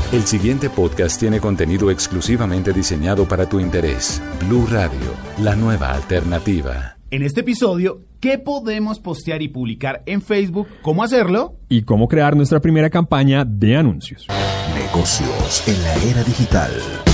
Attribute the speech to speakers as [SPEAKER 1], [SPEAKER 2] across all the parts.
[SPEAKER 1] El siguiente podcast tiene contenido exclusivamente diseñado para tu interés. Blue Radio, la nueva alternativa.
[SPEAKER 2] En este episodio, ¿qué podemos postear y publicar en Facebook? ¿Cómo hacerlo?
[SPEAKER 3] Y cómo crear nuestra primera campaña de anuncios.
[SPEAKER 4] Negocios en la era digital.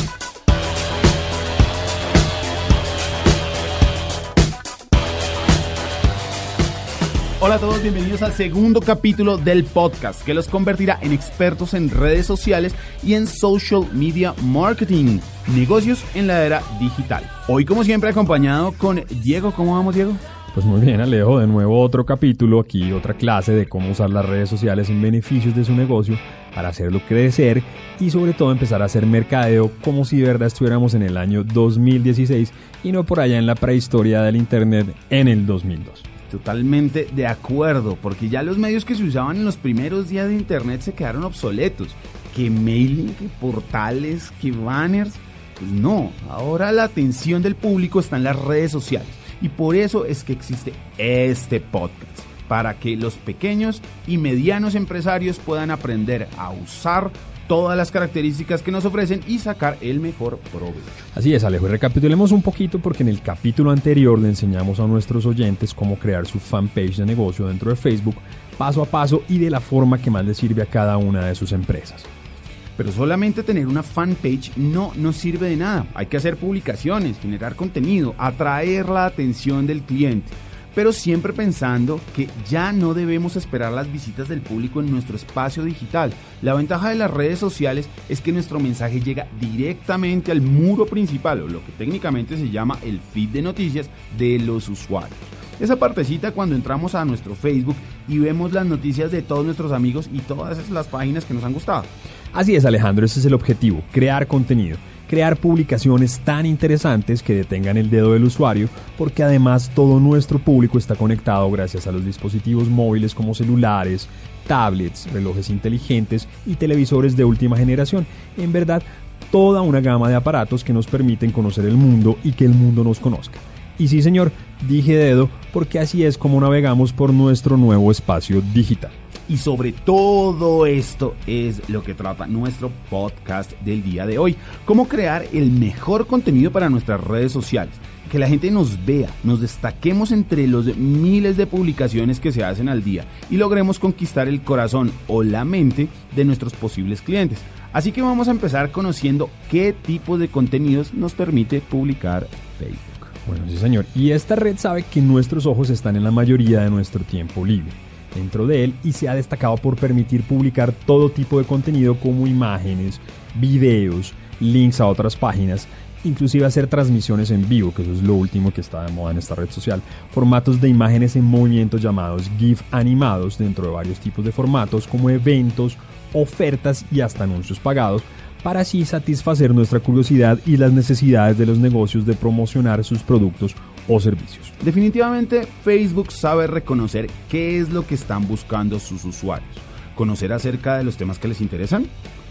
[SPEAKER 2] Hola a todos, bienvenidos al segundo capítulo del podcast que los convertirá en expertos en redes sociales y en social media marketing. Negocios en la era digital. Hoy, como siempre, acompañado con Diego. ¿Cómo vamos, Diego?
[SPEAKER 3] Pues muy bien, Alejo, de nuevo otro capítulo, aquí otra clase de cómo usar las redes sociales en beneficios de su negocio para hacerlo crecer y sobre todo empezar a hacer mercadeo como si de verdad estuviéramos en el año 2016 y no por allá en la prehistoria del internet en el 2002.
[SPEAKER 2] Totalmente de acuerdo, porque ya los medios que se usaban en los primeros días de internet se quedaron obsoletos. Que mailing, que portales, que banners. Pues no, ahora la atención del público está en las redes sociales. Y por eso es que existe este podcast, para que los pequeños y medianos empresarios puedan aprender a usar todas las características que nos ofrecen y sacar el mejor provecho.
[SPEAKER 3] Así es, Alejo, y recapitulemos un poquito porque en el capítulo anterior le enseñamos a nuestros oyentes cómo crear su fanpage de negocio dentro de Facebook, paso a paso y de la forma que más les sirve a cada una de sus empresas.
[SPEAKER 2] Pero solamente tener una fanpage no nos sirve de nada. Hay que hacer publicaciones, generar contenido, atraer la atención del cliente. Pero siempre pensando que ya no debemos esperar las visitas del público en nuestro espacio digital. La ventaja de las redes sociales es que nuestro mensaje llega directamente al muro principal, o lo que técnicamente se llama el feed de noticias de los usuarios. Esa partecita cuando entramos a nuestro Facebook y vemos las noticias de todos nuestros amigos y todas las páginas que nos han gustado.
[SPEAKER 3] Así es, Alejandro, ese es el objetivo, crear contenido. Crear publicaciones tan interesantes que detengan el dedo del usuario, porque además todo nuestro público está conectado gracias a los dispositivos móviles como celulares, tablets, relojes inteligentes y televisores de última generación. En verdad, toda una gama de aparatos que nos permiten conocer el mundo y que el mundo nos conozca. Y sí, señor, dije dedo porque así es como navegamos por nuestro nuevo espacio digital.
[SPEAKER 2] Y sobre todo esto es lo que trata nuestro podcast del día de hoy. Cómo crear el mejor contenido para nuestras redes sociales. Que la gente nos vea, nos destaquemos entre los miles de publicaciones que se hacen al día y logremos conquistar el corazón o la mente de nuestros posibles clientes. Así que vamos a empezar conociendo qué tipo de contenidos nos permite publicar Facebook.
[SPEAKER 3] Bueno, sí, señor. Y esta red sabe que nuestros ojos están en la mayoría de nuestro tiempo libre dentro de él y se ha destacado por permitir publicar todo tipo de contenido como imágenes, videos, links a otras páginas, inclusive hacer transmisiones en vivo, que eso es lo último que está de moda en esta red social, formatos de imágenes en movimiento llamados GIF animados dentro de varios tipos de formatos como eventos, ofertas y hasta anuncios pagados, para así satisfacer nuestra curiosidad y las necesidades de los negocios de promocionar sus productos o servicios.
[SPEAKER 2] Definitivamente Facebook sabe reconocer qué es lo que están buscando sus usuarios, conocer acerca de los temas que les interesan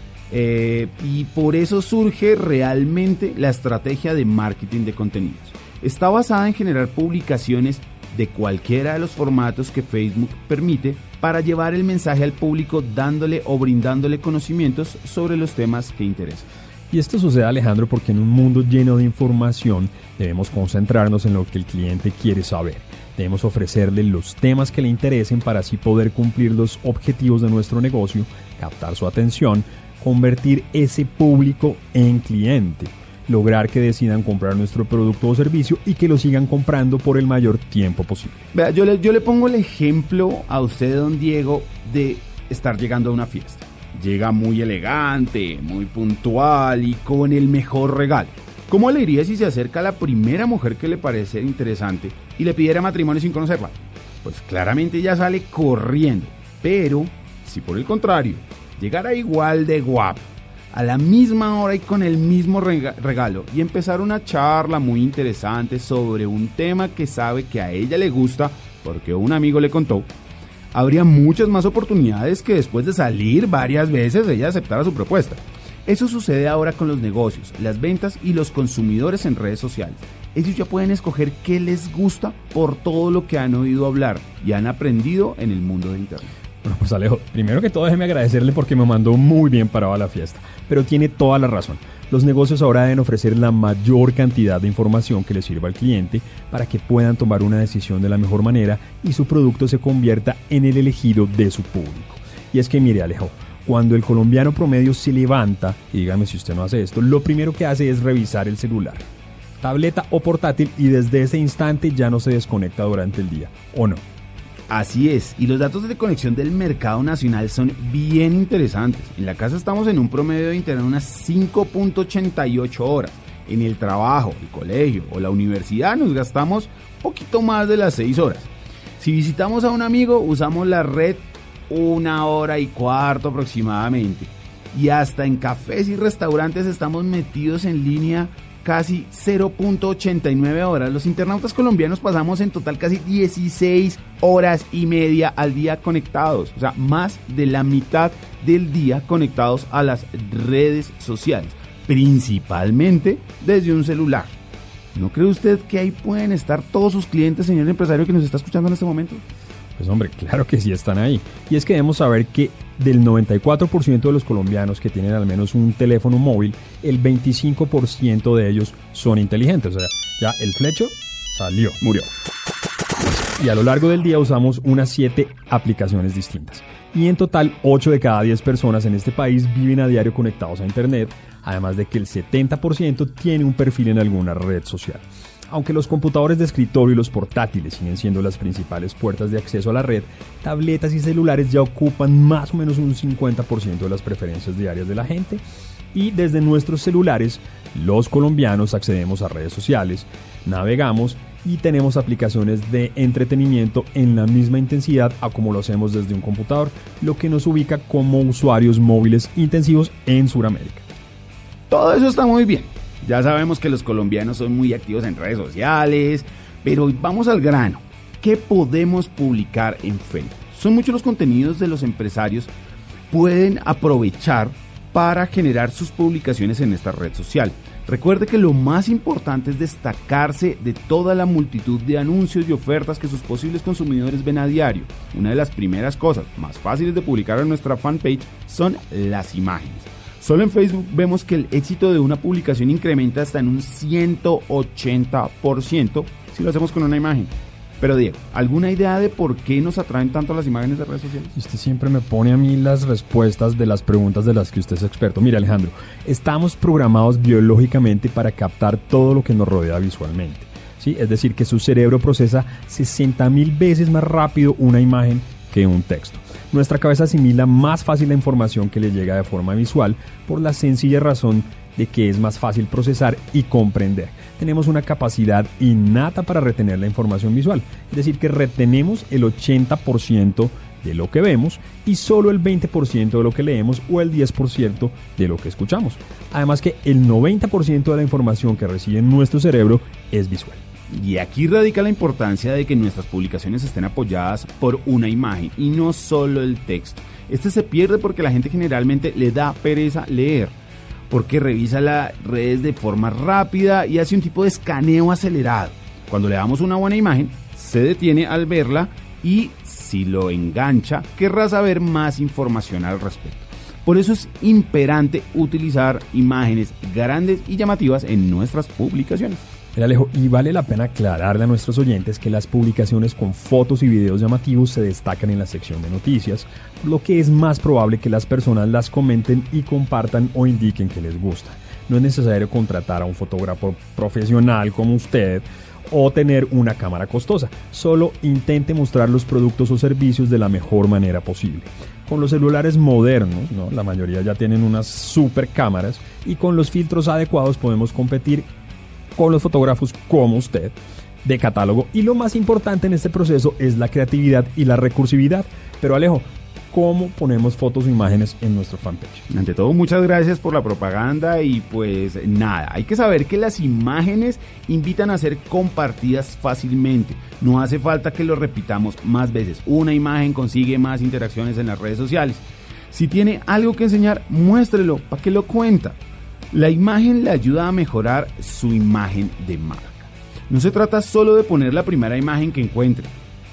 [SPEAKER 2] y por eso surge realmente la estrategia de marketing de contenidos. Está basada en generar publicaciones de cualquiera de los formatos que Facebook permite para llevar el mensaje al público dándole o brindándole conocimientos sobre los temas que interesan.
[SPEAKER 3] Y esto sucede, Alejandro, porque en un mundo lleno de información debemos concentrarnos en lo que el cliente quiere saber. Debemos ofrecerle los temas que le interesen para así poder cumplir los objetivos de nuestro negocio, captar su atención, convertir ese público en cliente, lograr que decidan comprar nuestro producto o servicio y que lo sigan comprando por el mayor tiempo posible.
[SPEAKER 2] Vea, yo le pongo el ejemplo a usted, don Diego, de estar llegando a una fiesta. Llega muy elegante, muy puntual y con el mejor regalo. ¿Cómo le iría si se acerca a la primera mujer que le parece interesante y le pidiera matrimonio sin conocerla? Pues claramente ella sale corriendo. Pero si por el contrario llegara igual de guapo, a la misma hora y con el mismo regalo y empezar una charla muy interesante sobre un tema que sabe que a ella le gusta porque un amigo le contó, habría muchas más oportunidades que después de salir varias veces ella aceptara su propuesta. Eso sucede ahora con los negocios, las ventas y los consumidores en redes sociales. Ellos ya pueden escoger qué les gusta por todo lo que han oído hablar y han aprendido en el mundo de internet.
[SPEAKER 3] Bueno, pues Alejo, primero que todo déjeme agradecerle porque me mandó muy bien parado a la fiesta, pero tiene toda la razón. Los negocios ahora deben ofrecer la mayor cantidad de información que le sirva al cliente para que puedan tomar una decisión de la mejor manera y su producto se convierta en el elegido de su público. Y es que mire, Alejo, cuando el colombiano promedio se levanta, y dígame si usted no hace esto, lo primero que hace es revisar el celular, tableta o portátil, y desde ese instante ya no se desconecta durante el día, ¿o no?
[SPEAKER 2] Así es, y los datos de conexión del mercado nacional son bien interesantes. En la casa estamos en un promedio de internet unas 5.88 horas. En el trabajo, el colegio o la universidad nos gastamos poquito más de las 6 horas. Si visitamos a un amigo, usamos la red 1 hora y cuarto aproximadamente. Y hasta en cafés y restaurantes estamos metidos en línea casi 0.89 horas. Los internautas colombianos pasamos en total casi 16 horas y media al día conectados. O sea, más de la mitad del día conectados a las redes sociales, principalmente desde un celular. ¿No cree usted que ahí pueden estar todos sus clientes, señor empresario que nos está escuchando en este momento?
[SPEAKER 3] Pues hombre, claro que sí están ahí. Y es que debemos saber que del 94% de los colombianos que tienen al menos un teléfono móvil, el 25% de ellos son inteligentes. O sea, ya el flecho salió, murió. Y a lo largo del día usamos unas 7 aplicaciones distintas. Y en total, 8 de cada 10 personas en este país viven a diario conectados a Internet, además de que el 70% tiene un perfil en alguna red social. Aunque los computadores de escritorio y los portátiles siguen siendo las principales puertas de acceso a la red, tabletas y celulares ya ocupan más o menos un 50% de las preferencias diarias de la gente. Y desde nuestros celulares, los colombianos accedemos a redes sociales, navegamos y tenemos aplicaciones de entretenimiento en la misma intensidad a como lo hacemos desde un computador, lo que nos ubica como usuarios móviles intensivos en Sudamérica.
[SPEAKER 2] Todo eso está muy bien. Ya sabemos que los colombianos son muy activos en redes sociales, pero vamos al grano. ¿Qué podemos publicar en Facebook? Son muchos los contenidos de los empresarios pueden aprovechar para generar sus publicaciones en esta red social. Recuerde que lo más importante es destacarse de toda la multitud de anuncios y ofertas que sus posibles consumidores ven a diario. Una de las primeras cosas más fáciles de publicar en nuestra fanpage son las imágenes. Solo en Facebook vemos que el éxito de una publicación incrementa hasta en un 180% si lo hacemos con una imagen. Pero Diego, ¿alguna idea de por qué nos atraen tanto las imágenes de redes sociales?
[SPEAKER 3] Usted siempre me pone a mí las respuestas de las preguntas de las que usted es experto. Mira, Alejandro, estamos programados biológicamente para captar todo lo que nos rodea visualmente, ¿sí? Es decir, que su cerebro procesa 60,000 veces más rápido una imagen que un texto. Nuestra cabeza asimila más fácil la información que le llega de forma visual por la sencilla razón de que es más fácil procesar y comprender. Tenemos una capacidad innata para retener la información visual, es decir, que retenemos el 80% de lo que vemos y solo el 20% de lo que leemos o el 10% de lo que escuchamos. Además que el 90% de la información que recibe nuestro cerebro es visual.
[SPEAKER 2] Y aquí radica la importancia de que nuestras publicaciones estén apoyadas por una imagen y no solo el texto. Este se pierde porque la gente generalmente le da pereza leer, porque revisa las redes de forma rápida y hace un tipo de escaneo acelerado. Cuando le damos una buena imagen, se detiene al verla y si lo engancha, querrá saber más información al respecto. Por eso es imperante utilizar imágenes grandes y llamativas en nuestras publicaciones.
[SPEAKER 3] Mira, Alejo, y vale la pena aclararle a nuestros oyentes que las publicaciones con fotos y videos llamativos se destacan en la sección de noticias, por lo que es más probable que las personas las comenten y compartan o indiquen que les gusta. No es necesario contratar a un fotógrafo profesional como usted o tener una cámara costosa, solo intente mostrar los productos o servicios de la mejor manera posible. Con los celulares modernos, ¿no? La mayoría ya tienen unas super cámaras y con los filtros adecuados podemos competir con los fotógrafos como usted de catálogo, y lo más importante en este proceso es la creatividad y la recursividad. Pero Alejo, ¿cómo ponemos fotos o imágenes en nuestro fanpage?
[SPEAKER 2] Ante todo, muchas gracias por la propaganda y pues nada, hay que saber que las imágenes invitan a ser compartidas fácilmente. No hace falta que lo repitamos más veces. Una imagen consigue más interacciones en las redes sociales. Si tiene algo que enseñar, muéstrelo, ¿para qué lo cuenta? La imagen le ayuda a mejorar su imagen de marca. No se trata solo de poner la primera imagen que encuentre.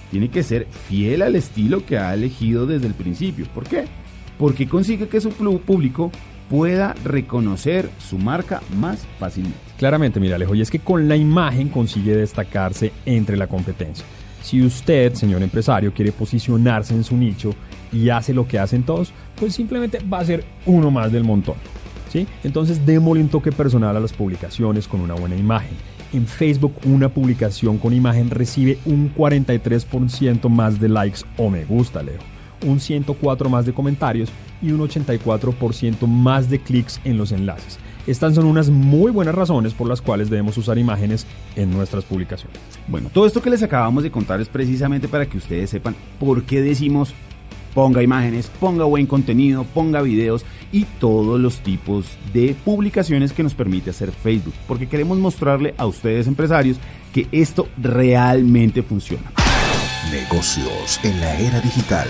[SPEAKER 2] tiene que ser fiel al estilo que ha elegido desde el principio. ¿Por qué? Porque consigue que su público pueda reconocer su marca más fácilmente.
[SPEAKER 3] Claramente, mira Alejo, y es que con la imagen consigue destacarse entre la competencia. Si usted, señor empresario, quiere posicionarse en su nicho y hace lo que hacen todos, pues simplemente va a ser uno más del montón, ¿sí? Entonces démosle un toque personal a las publicaciones con una buena imagen. En Facebook, una publicación con imagen recibe un 43% más de likes o me gusta, Alejo, un 104 más de comentarios y un 84% más de clics en los enlaces. Estas son unas muy buenas razones por las cuales debemos usar imágenes en nuestras publicaciones.
[SPEAKER 2] Bueno, todo esto que les acabamos de contar es precisamente para que ustedes sepan por qué decimos ponga imágenes, ponga buen contenido, ponga videos y todos los tipos de publicaciones que nos permite hacer Facebook, porque queremos mostrarle a ustedes empresarios que esto realmente funciona.
[SPEAKER 4] Negocios en la era digital.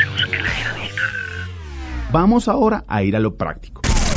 [SPEAKER 2] Vamos ahora a ir a lo práctico.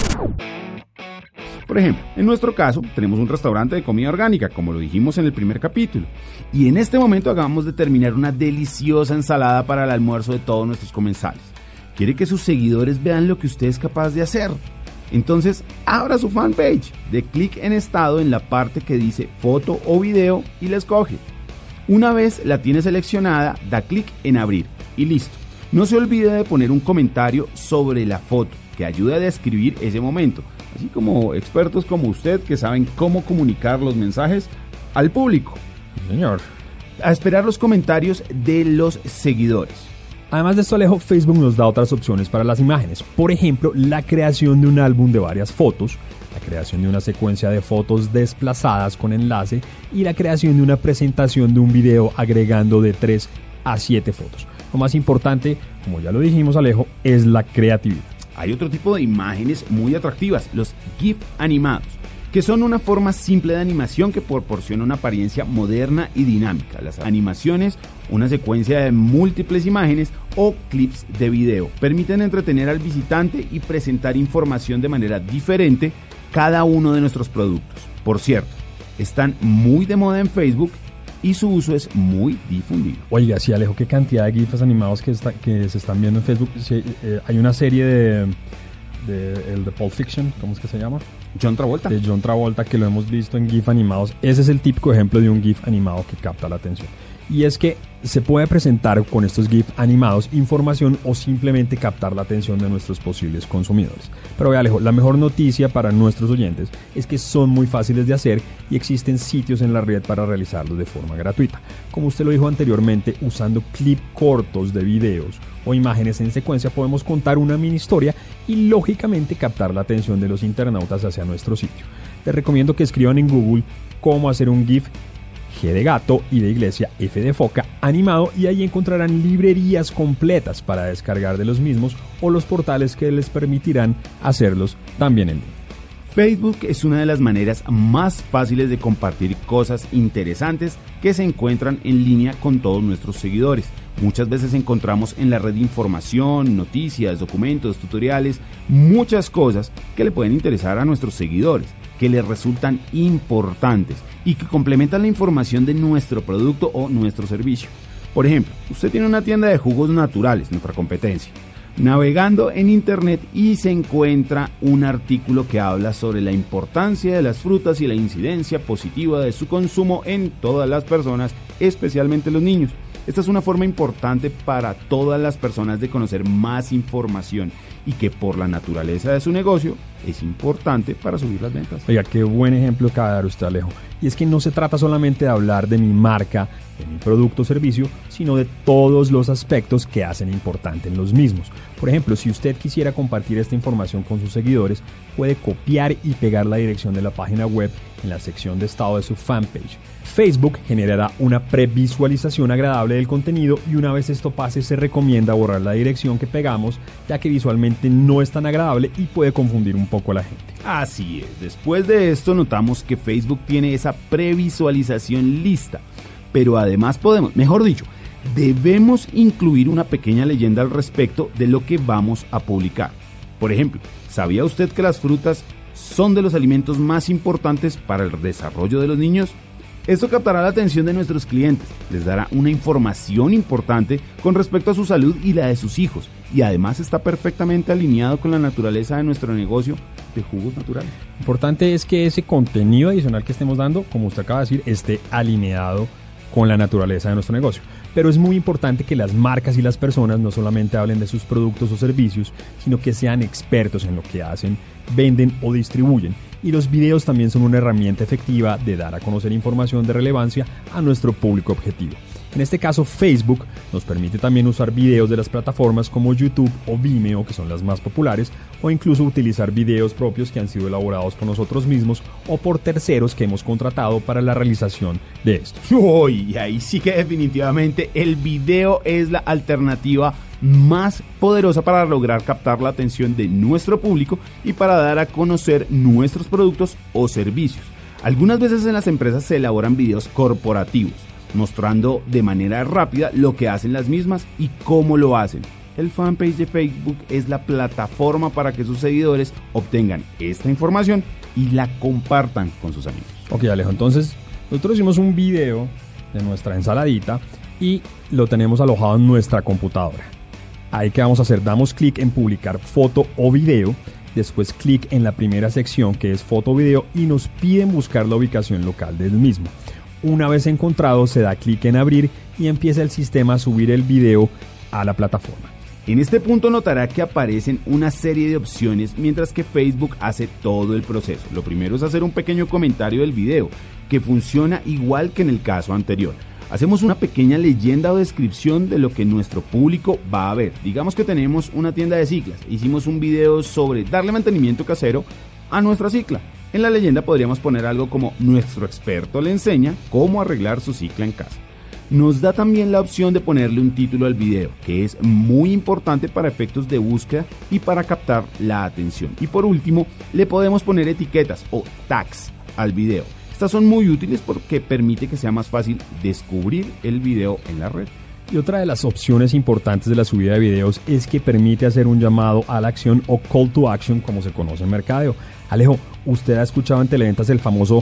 [SPEAKER 2] Por ejemplo, en nuestro caso, tenemos un restaurante de comida orgánica, como lo dijimos en el primer capítulo, y en este momento acabamos de terminar una deliciosa ensalada para el almuerzo de todos nuestros comensales. ¿Quiere que sus seguidores vean lo que usted es capaz de hacer? Entonces, abra su fanpage, dé clic en estado en la parte que dice foto o video y la escoge. Una vez la tiene seleccionada, da clic en abrir y listo. No se olvide de poner un comentario sobre la foto que ayude a describir ese momento, así como expertos como usted que saben cómo comunicar los mensajes al público.
[SPEAKER 3] Señor.
[SPEAKER 2] A esperar los comentarios de los seguidores.
[SPEAKER 3] Además de esto, Alejo, Facebook nos da otras opciones para las imágenes. Por ejemplo, la creación de un álbum de varias fotos, la creación de una secuencia de fotos desplazadas con enlace y la creación de una presentación de un video agregando de 3 a 7 fotos. Lo más importante, como ya lo dijimos, Alejo, es la creatividad.
[SPEAKER 2] Hay otro tipo de imágenes muy atractivas, los GIF animados, que son una forma simple de animación que proporciona una apariencia moderna y dinámica. Las animaciones, una secuencia de múltiples imágenes o clips de video, permiten entretener al visitante y presentar información de manera diferente cada uno de nuestros productos. Por cierto, están muy de moda en Facebook y su uso es muy difundido.
[SPEAKER 3] Oiga, sí, Alejo, qué cantidad de GIFs animados que se están viendo en Facebook. Sí, hay una serie de Pulp Fiction, ¿cómo es que se llama?
[SPEAKER 2] John Travolta.
[SPEAKER 3] De John Travolta, que lo hemos visto en GIF animados. Ese es el típico ejemplo de un GIF animado que capta la atención. Y es que se puede presentar con estos GIF animados información o simplemente captar la atención de nuestros posibles consumidores. Pero vea, Alejo, la mejor noticia para nuestros oyentes es que son muy fáciles de hacer y existen sitios en la red para realizarlos de forma gratuita. Como usted lo dijo anteriormente, usando clips cortos de videos o imágenes en secuencia podemos contar una mini historia y lógicamente captar la atención de los internautas hacia nuestro sitio. Les recomiendo que escriban en Google cómo hacer un GIF, G de gato y de iglesia, F de foca, animado, y ahí encontrarán librerías completas para descargar de los mismos o los portales que les permitirán hacerlos también en línea.
[SPEAKER 2] Facebook es una de las maneras más fáciles de compartir cosas interesantes que se encuentran en línea con todos nuestros seguidores. Muchas veces encontramos en la red información, noticias, documentos, tutoriales, muchas cosas que le pueden interesar a nuestros seguidores, que les resultan importantes y que complementan la información de nuestro producto o nuestro servicio. Por ejemplo, usted tiene una tienda de jugos naturales, nuestra competencia, navegando en internet y se encuentra un artículo que habla sobre la importancia de las frutas y la incidencia positiva de su consumo en todas las personas, especialmente los niños. Esta es una forma importante para todas las personas de conocer más información y que por la naturaleza de su negocio es importante para subir las ventas.
[SPEAKER 3] Oiga, qué buen ejemplo acaba de dar usted, Alejo. Y es que no se trata solamente de hablar de mi marca, de mi producto o servicio, sino de todos los aspectos que hacen importante en los mismos. Por ejemplo, si usted quisiera compartir esta información con sus seguidores, puede copiar y pegar la dirección de la página web en la sección de estado de su fanpage. Facebook generará una previsualización agradable del contenido y una vez esto pase se recomienda borrar la dirección que pegamos, ya que visualmente no es tan agradable y puede confundir un poco a la gente.
[SPEAKER 2] Así es, después de esto notamos que Facebook tiene esa previsualización lista, pero además debemos incluir una pequeña leyenda al respecto de lo que vamos a publicar. Por ejemplo, ¿sabía usted que las frutas son de los alimentos más importantes para el desarrollo de los niños? Esto captará la atención de nuestros clientes, les dará una información importante con respecto a su salud y la de sus hijos, y además está perfectamente alineado con la naturaleza de nuestro negocio de jugos naturales.
[SPEAKER 3] Importante es que ese contenido adicional que estemos dando, como usted acaba de decir, esté alineado con la naturaleza de nuestro negocio. Pero es muy importante que las marcas y las personas no solamente hablen de sus productos o servicios, sino que sean expertos en lo que hacen, venden o distribuyen. Y los videos también son una herramienta efectiva de dar a conocer información de relevancia a nuestro público objetivo. En este caso, Facebook nos permite también usar videos de las plataformas como YouTube o Vimeo, que son las más populares, o incluso utilizar videos propios que han sido elaborados por nosotros mismos o por terceros que hemos contratado para la realización de estos.
[SPEAKER 2] Uy, ahí sí que definitivamente el video es la alternativa más poderosa para lograr captar la atención de nuestro público y para dar a conocer nuestros productos o servicios. Algunas veces en las empresas se elaboran videos corporativos, mostrando de manera rápida lo que hacen las mismas y cómo lo hacen. El fanpage de Facebook es la plataforma para que sus seguidores obtengan esta información y la compartan con sus amigos.
[SPEAKER 3] Ok, Alejo, entonces nosotros hicimos un video de nuestra ensaladita y lo tenemos alojado en nuestra computadora. Ahí, ¿qué vamos a hacer? Damos clic en publicar foto o video, después clic en la primera sección que es foto o video y nos piden buscar la ubicación local del mismo. Una vez encontrado, se da clic en abrir y empieza el sistema a subir el video a la plataforma.
[SPEAKER 2] En este punto notará que aparecen una serie de opciones mientras que Facebook hace todo el proceso. Lo primero es hacer un pequeño comentario del video, que funciona igual que en el caso anterior. Hacemos una pequeña leyenda o descripción de lo que nuestro público va a ver. Digamos que tenemos una tienda de ciclas. Hicimos un video sobre darle mantenimiento casero a nuestra cicla. En la leyenda podríamos poner algo como: nuestro experto le enseña cómo arreglar su cicla en casa. Nos da también la opción de ponerle un título al video, que es muy importante para efectos de búsqueda y para captar la atención. Y por último, le podemos poner etiquetas o tags al video. Estas son muy útiles porque permite que sea más fácil descubrir el video en la red.
[SPEAKER 3] Y otra de las opciones importantes de la subida de videos es que permite hacer un llamado a la acción o call to action, como se conoce en mercadeo. Alejo, ¿usted ha escuchado en televentas el famoso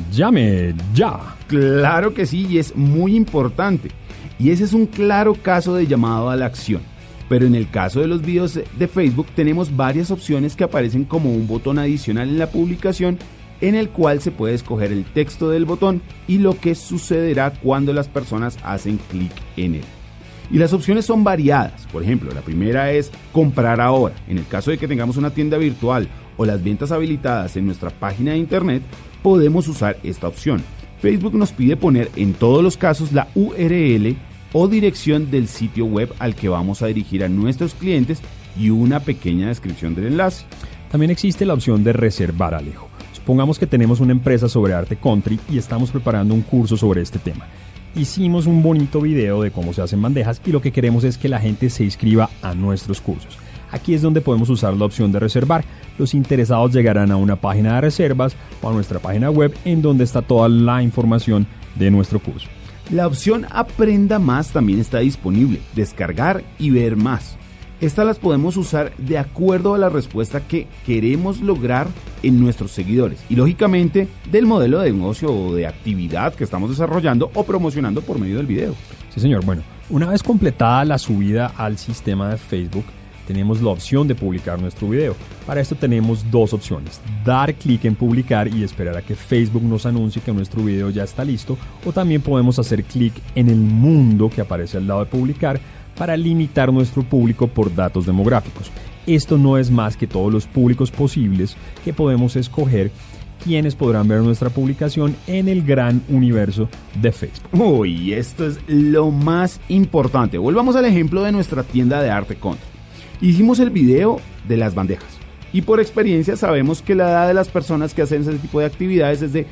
[SPEAKER 3] llame ya?
[SPEAKER 2] Claro que sí, y es muy importante. Y ese es un claro caso de llamado a la acción. Pero en el caso de los videos de Facebook tenemos varias opciones que aparecen como un botón adicional en la publicación, en el cual se puede escoger el texto del botón y lo que sucederá cuando las personas hacen clic en él. Y las opciones son variadas. Por ejemplo, la primera es comprar ahora. En el caso de que tengamos una tienda virtual o las ventas habilitadas en nuestra página de internet, podemos usar esta opción. Facebook nos pide poner en todos los casos la URL o dirección del sitio web al que vamos a dirigir a nuestros clientes y una pequeña descripción del enlace.
[SPEAKER 3] También existe la opción de reservar, Alejo. Supongamos que tenemos una empresa sobre arte country y estamos preparando un curso sobre este tema. Hicimos un bonito video de cómo se hacen bandejas y lo que queremos es que la gente se inscriba a nuestros cursos. Aquí es donde podemos usar la opción de reservar. Los interesados llegarán a una página de reservas o a nuestra página web en donde está toda la información de nuestro curso.
[SPEAKER 2] La opción Aprenda Más también está disponible, descargar y ver más. Estas las podemos usar de acuerdo a la respuesta que queremos lograr en nuestros seguidores y lógicamente del modelo de negocio o de actividad que estamos desarrollando o promocionando por medio del video.
[SPEAKER 3] Sí, señor. Bueno, una vez completada la subida al sistema de Facebook, tenemos la opción de publicar nuestro video. Para esto tenemos dos opciones: dar clic en publicar y esperar a que Facebook nos anuncie que nuestro video ya está listo, o también podemos hacer clic en el mundo que aparece al lado de publicar para limitar nuestro público por datos demográficos. Esto no es más que todos los públicos posibles que podemos escoger quienes podrán ver nuestra publicación en el gran universo de Facebook.
[SPEAKER 2] Uy, esto es lo más importante. Volvamos al ejemplo de nuestra tienda de arte country. Hicimos el video de las bandejas y por experiencia sabemos que la edad de las personas que hacen ese tipo de actividades es de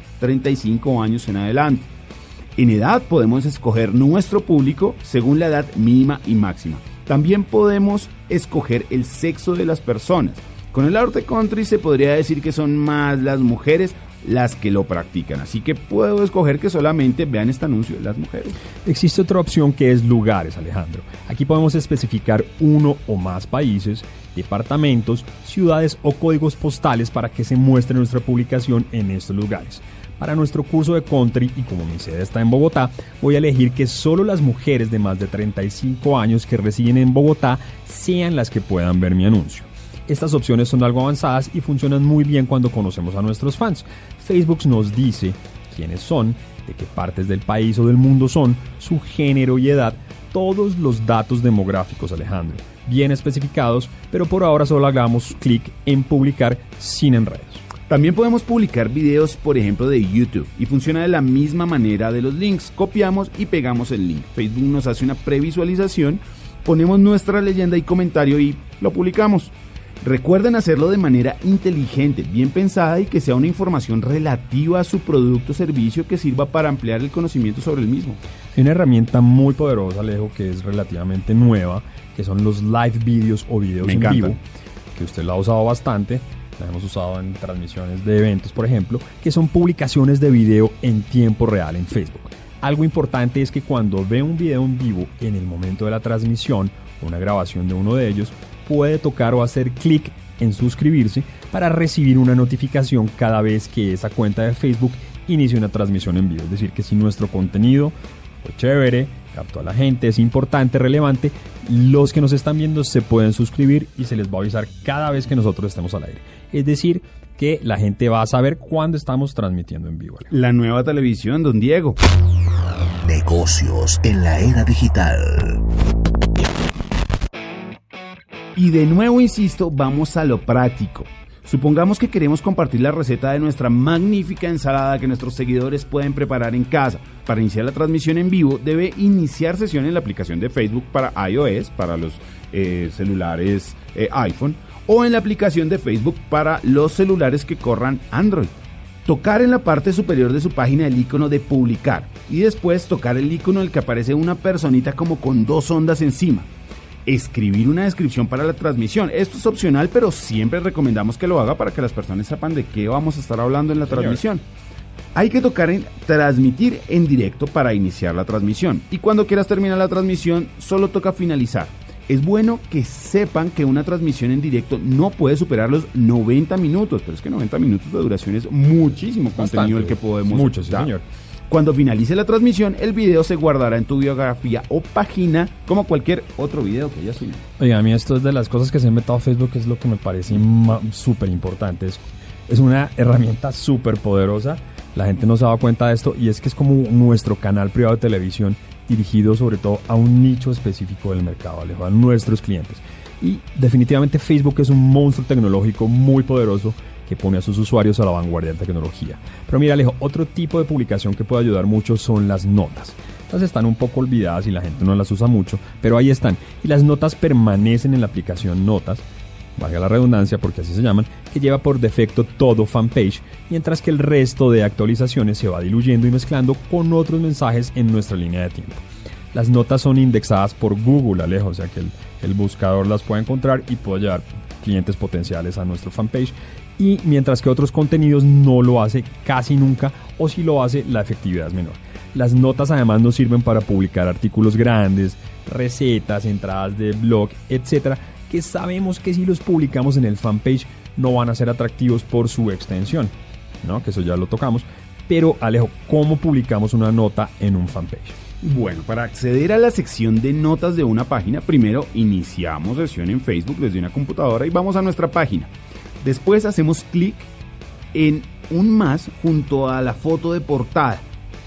[SPEAKER 2] 35 años en adelante. En edad podemos escoger nuestro público según la edad mínima y máxima. También podemos escoger el sexo de las personas. Con el arte country se podría decir que son más las mujeres las que lo practican, así que puedo escoger que solamente vean este anuncio de las mujeres.
[SPEAKER 3] Existe otra opción que es lugares, Alejandro. Aquí podemos especificar uno o más países, departamentos, ciudades o códigos postales para que se muestre nuestra publicación en estos lugares. Para nuestro curso de country, y como mi sede está en Bogotá, voy a elegir que solo las mujeres de más de 35 años que residen en Bogotá sean las que puedan ver mi anuncio. Estas opciones son algo avanzadas y funcionan muy bien cuando conocemos a nuestros fans. Facebook nos dice quiénes son, de qué partes del país o del mundo son, su género y edad, todos los datos demográficos, Alejandro, bien especificados, pero por ahora solo hagamos clic en publicar sin enredos.
[SPEAKER 2] También podemos publicar videos, por ejemplo, de YouTube, y funciona de la misma manera de los links. Copiamos y pegamos el link. Facebook nos hace una previsualización, ponemos nuestra leyenda y comentario y lo publicamos. Recuerden hacerlo de manera inteligente, bien pensada y que sea una información relativa a su producto o servicio que sirva para ampliar el conocimiento sobre el mismo.
[SPEAKER 3] Hay una herramienta muy poderosa, Alejo, que es relativamente nueva, que son los live videos o videos en vivo, que usted la ha usado bastante. La hemos usado en transmisiones de eventos, por ejemplo, que son publicaciones de video en tiempo real en Facebook. Algo importante es que cuando ve un video en vivo en el momento de la transmisión o una grabación de uno de ellos, puede tocar o hacer clic en suscribirse para recibir una notificación cada vez que esa cuenta de Facebook inicie una transmisión en vivo. Es decir, que si nuestro contenido fue chévere, captó a la gente, es importante, relevante, los que nos están viendo se pueden suscribir y se les va a avisar cada vez que nosotros estemos al aire. Es decir, que la gente va a saber cuándo estamos transmitiendo en vivo.
[SPEAKER 2] La nueva televisión, don Diego.
[SPEAKER 4] Negocios en la era digital.
[SPEAKER 2] Y de nuevo, insisto, vamos a lo práctico. Supongamos que queremos compartir la receta de nuestra magnífica ensalada que nuestros seguidores pueden preparar en casa. Para iniciar la transmisión en vivo, debe iniciar sesión en la aplicación de Facebook para iOS, para los celulares iPhone, o en la aplicación de Facebook para los celulares que corran Android. Tocar en la parte superior de su página el icono de publicar y después tocar el icono del que aparece una personita como con dos ondas encima. Escribir una descripción para la transmisión. Esto es opcional, pero siempre recomendamos que lo haga para que las personas sepan de qué vamos a estar hablando en la transmisión. Hay que tocar en transmitir en directo para iniciar la transmisión. Y cuando quieras terminar la transmisión, solo toca finalizar. Es bueno que sepan que una transmisión en directo no puede superar los 90 minutos, pero es que 90 minutos de duración es muchísimo contenido el que podemos
[SPEAKER 3] mucho, sí,
[SPEAKER 2] dar.
[SPEAKER 3] señor.
[SPEAKER 2] Cuando finalice la transmisión, el video se guardará en tu biografía o página como cualquier otro video que hayas subido.
[SPEAKER 3] Oiga, a mí esto es de las cosas que se han metido a Facebook, es lo que me parece súper importante. Es una herramienta súper poderosa. La gente no se ha dado cuenta de esto y es que es como nuestro canal privado de televisión dirigido sobre todo a un nicho específico del mercado, Alejo, a nuestros clientes. Y definitivamente Facebook es un monstruo tecnológico muy poderoso que pone a sus usuarios a la vanguardia de tecnología. Pero mira, Alejo, otro tipo de publicación que puede ayudar mucho son las notas. Estas están un poco olvidadas y la gente no las usa mucho, pero ahí están. Y las notas permanecen en la aplicación Notas, valga la redundancia porque así se llaman, que lleva por defecto todo fanpage, mientras que el resto de actualizaciones se va diluyendo y mezclando con otros mensajes en nuestra línea de tiempo. Las notas son indexadas por Google, Alejo, o sea que el buscador las puede encontrar y puede llevar clientes potenciales a nuestro fanpage. Y mientras que otros contenidos no lo hace casi nunca, o si lo hace, la efectividad es menor. Las notas además nos sirven para publicar artículos grandes, recetas, entradas de blog, etcétera, que sabemos que si los publicamos en el fanpage no van a ser atractivos por su extensión, ¿no? Que eso ya lo tocamos. Pero, Alejo, ¿cómo publicamos una nota en un fanpage?
[SPEAKER 2] Bueno, para acceder a la sección de notas de una página, primero iniciamos sesión en Facebook desde una computadora y vamos a nuestra página. Después hacemos clic en un más junto a la foto de portada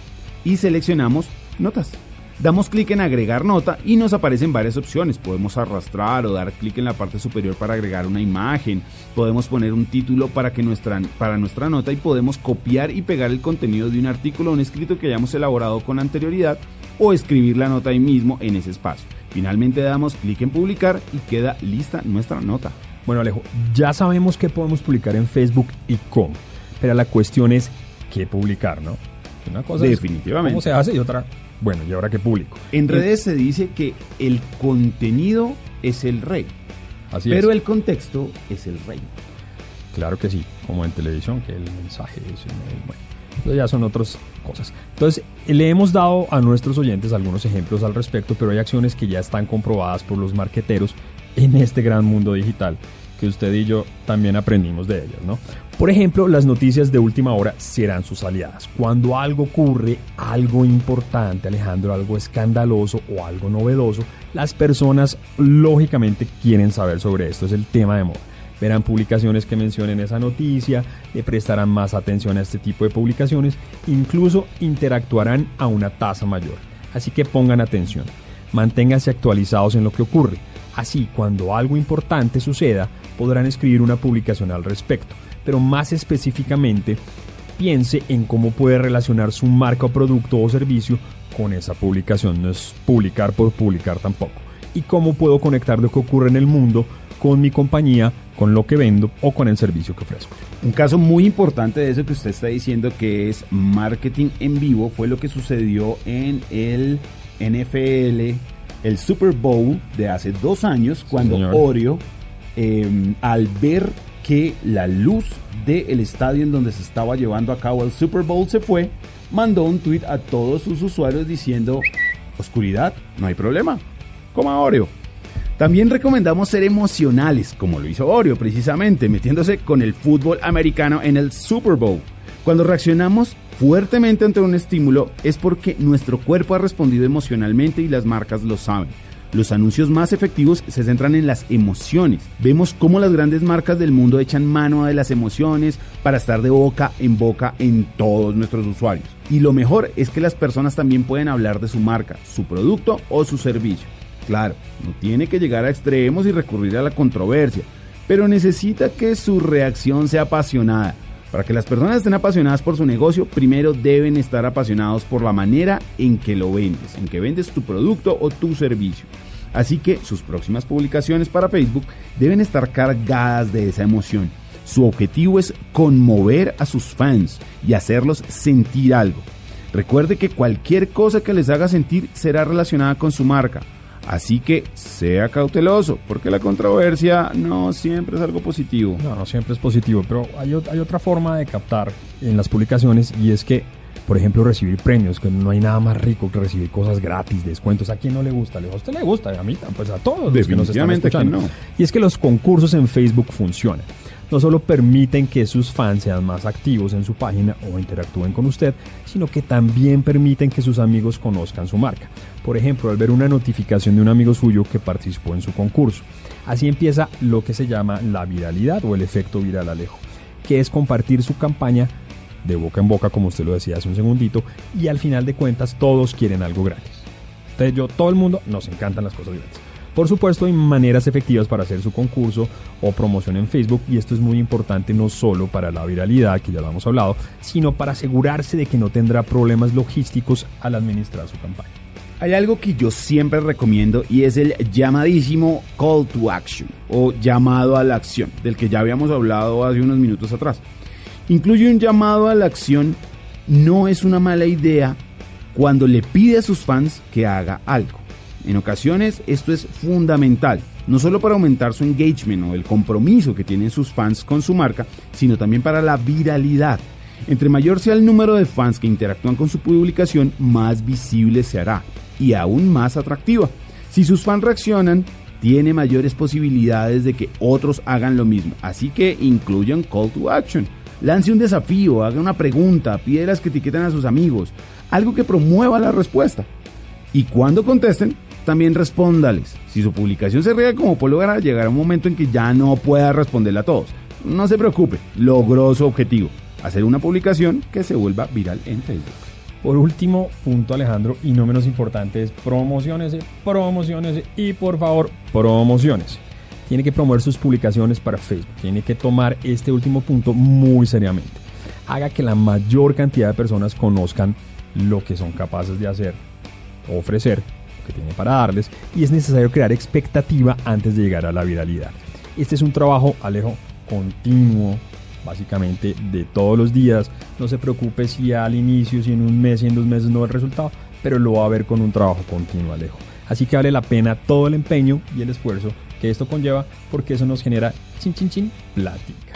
[SPEAKER 2] y seleccionamos notas. Damos clic en agregar nota y nos aparecen varias opciones. Podemos arrastrar o dar clic en la parte superior para agregar una imagen. Podemos poner un título para nuestra nota y podemos copiar y pegar el contenido de un artículo o un escrito que hayamos elaborado con anterioridad o escribir la nota ahí mismo en ese espacio. Finalmente damos clic en publicar y queda lista nuestra nota.
[SPEAKER 3] Bueno, Alejo, ya sabemos qué podemos publicar en Facebook y cómo, pero la cuestión es qué publicar, ¿no? Una cosa
[SPEAKER 2] definitivamente
[SPEAKER 3] es cómo se hace y otra, bueno, ¿y ahora qué publico?
[SPEAKER 2] En redes se dice que el contenido es el rey,
[SPEAKER 3] Así
[SPEAKER 2] pero
[SPEAKER 3] es.
[SPEAKER 2] el contexto es el rey.
[SPEAKER 3] Claro que sí, como en televisión, que el mensaje es bueno, eso ya son otras cosas. Entonces, le hemos dado a nuestros oyentes algunos ejemplos al respecto, pero hay acciones que ya están comprobadas por los marqueteros en este gran mundo digital, que usted y yo también aprendimos de ellas, ¿no? Por ejemplo, las noticias de última hora serán sus aliadas. Cuando algo ocurre, algo importante, Alejandro, algo escandaloso o algo novedoso, las personas lógicamente quieren saber sobre esto. Es el tema de moda. Verán publicaciones que mencionen esa noticia, le prestarán más atención a este tipo de publicaciones, incluso interactuarán a una tasa mayor. Así que pongan atención, manténganse actualizados en lo que ocurre. Así, cuando algo importante suceda, podrán escribir una publicación al respecto, pero más específicamente, piense en cómo puede relacionar su marca o producto o servicio con esa publicación. No es publicar por publicar tampoco. Y cómo puedo conectar lo que ocurre en el mundo con mi compañía, con lo que vendo o con el servicio que ofrezco.
[SPEAKER 2] Un caso muy importante de eso que usted está diciendo, que es marketing en vivo, fue lo que sucedió en el NFL, el Super Bowl de hace 2 años, cuando
[SPEAKER 3] señor.
[SPEAKER 2] Oreo, al ver que la luz del estadio en donde se estaba llevando a cabo el Super Bowl se fue, mandó un tweet a todos sus usuarios diciendo: oscuridad, no hay problema, coma Oreo. También recomendamos ser emocionales, como lo hizo Oreo precisamente, metiéndose con el fútbol americano en el Super Bowl. Cuando reaccionamos fuertemente ante un estímulo es porque nuestro cuerpo ha respondido emocionalmente y las marcas lo saben. Los anuncios más efectivos se centran en las emociones. Vemos cómo las grandes marcas del mundo echan mano de las emociones para estar de boca en todos nuestros usuarios. Y lo mejor es que las personas también pueden hablar de su marca, su producto o su servicio. Claro, no tiene que llegar a extremos y recurrir a la controversia, pero necesita que su reacción sea apasionada. Para que las personas estén apasionadas por su negocio, primero deben estar apasionados por la manera en que lo vendes, en que vendes tu producto o tu servicio. Así que sus próximas publicaciones para Facebook deben estar cargadas de esa emoción. Su objetivo es conmover a sus fans y hacerlos sentir algo. Recuerde que cualquier cosa que les haga sentir será relacionada con su marca. Así que sea cauteloso, porque la controversia no siempre es algo positivo.
[SPEAKER 3] No siempre es positivo, pero hay otra forma de captar en las publicaciones, y es que, por ejemplo, recibir premios, que no hay nada más rico que recibir cosas gratis, descuentos. ¿A quién no le gusta? ¿A usted le gusta? A mí, pues a todos los que nos están escuchando.
[SPEAKER 2] No.
[SPEAKER 3] Y es que los concursos en Facebook funcionan. No solo permiten que sus fans sean más activos en su página o interactúen con usted, sino que también permiten que sus amigos conozcan su marca. Por ejemplo, al ver una notificación de un amigo suyo que participó en su concurso. Así empieza lo que se llama la viralidad o el efecto viral, Alejo, que es compartir su campaña de boca en boca, como usted lo decía hace un segundito, y al final de cuentas todos quieren algo gratis. Entonces todo el mundo nos encantan las cosas gratis. Por supuesto, hay maneras efectivas para hacer su concurso o promoción en Facebook, y esto es muy importante no solo para la viralidad, que ya lo hemos hablado, sino para asegurarse de que no tendrá problemas logísticos al administrar su campaña.
[SPEAKER 2] Hay algo que yo siempre recomiendo y es el llamadísimo Call to Action o llamado a la acción, del que ya habíamos hablado hace unos minutos atrás. Incluye un llamado a la acción. No es una mala idea cuando le pide a sus fans que haga algo. En ocasiones esto es fundamental, no solo para aumentar su engagement o el compromiso que tienen sus fans con su marca, sino también para la viralidad. Entre mayor sea el número de fans que interactúan con su publicación, más visible se hará y aún más atractiva. Si sus fans reaccionan, tiene mayores posibilidades de que otros hagan lo mismo. Así que incluyan Call to Action. Lance un desafío, haga una pregunta, pídelas que etiqueten a sus amigos, algo que promueva la respuesta. Y cuando contesten, también respóndales. Si su publicación se riega como polígrafo, llegará un momento en que ya no pueda responderle a todos. No se preocupe, logró su objetivo: hacer una publicación que se vuelva viral en Facebook.
[SPEAKER 3] Por último punto, Alejandro, y no menos importante, es promociones y por favor, promociones. Tiene que promover sus publicaciones para Facebook. Tiene que tomar este último punto muy seriamente. Haga que la mayor cantidad de personas conozcan lo que son capaces de hacer o ofrecer, lo que tiene para darles, y es necesario crear expectativa antes de llegar a la viralidad. Este es un trabajo, Alejo, continuo, básicamente de todos los días. No se preocupe si al inicio, si en un mes, si en 2 meses no ve el resultado, pero lo va a ver con un trabajo continuo, Alejo. Así que vale la pena todo el empeño y el esfuerzo que esto conlleva, porque eso nos genera plática.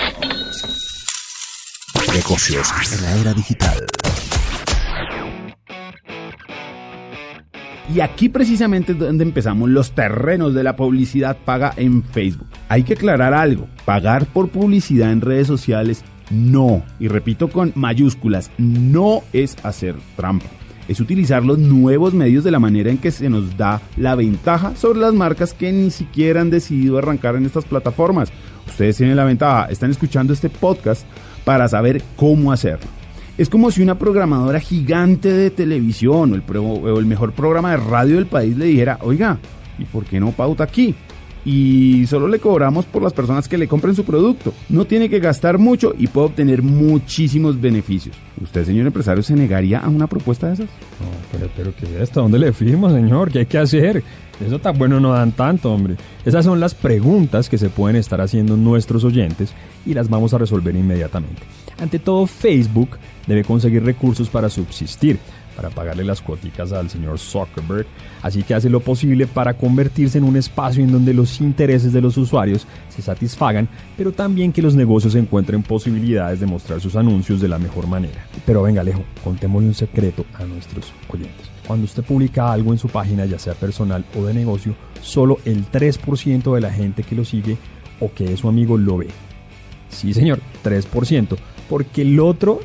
[SPEAKER 4] Negocios en la era digital.
[SPEAKER 2] Y aquí precisamente es donde empezamos los terrenos de la publicidad paga en Facebook. Hay que aclarar algo, pagar por publicidad en redes sociales no, y repito con mayúsculas, no es hacer trampa. Es utilizar los nuevos medios de la manera en que se nos da la ventaja sobre las marcas que ni siquiera han decidido arrancar en estas plataformas. Ustedes tienen la ventaja, están escuchando este podcast para saber cómo hacerlo. Es como si una programadora gigante de televisión o el mejor programa de radio del país le dijera, oiga, ¿y por qué no pauta aquí? Y solo le cobramos por las personas que le compren su producto. No tiene que gastar mucho y puede obtener muchísimos beneficios. ¿Usted, señor empresario, se negaría a una propuesta de esas?
[SPEAKER 3] No, pero ¿qué? ¿Hasta dónde le firmo, señor? ¿Qué hay que hacer? Eso tan bueno no dan tanto, hombre. Esas son las preguntas que se pueden estar haciendo nuestros oyentes y las vamos a resolver inmediatamente. Ante todo, Facebook debe conseguir recursos para subsistir, para pagarle las cuoticas al señor Zuckerberg, así que hace lo posible para convertirse en un espacio en donde los intereses de los usuarios se satisfagan, pero también que los negocios encuentren posibilidades de mostrar sus anuncios de la mejor manera. Pero venga, Alejo, contémosle un secreto a nuestros oyentes. Cuando usted publica algo en su página, ya sea personal o de negocio, solo el 3% de la gente que lo sigue o que es su amigo lo ve. Sí, señor, 3%. Porque el otro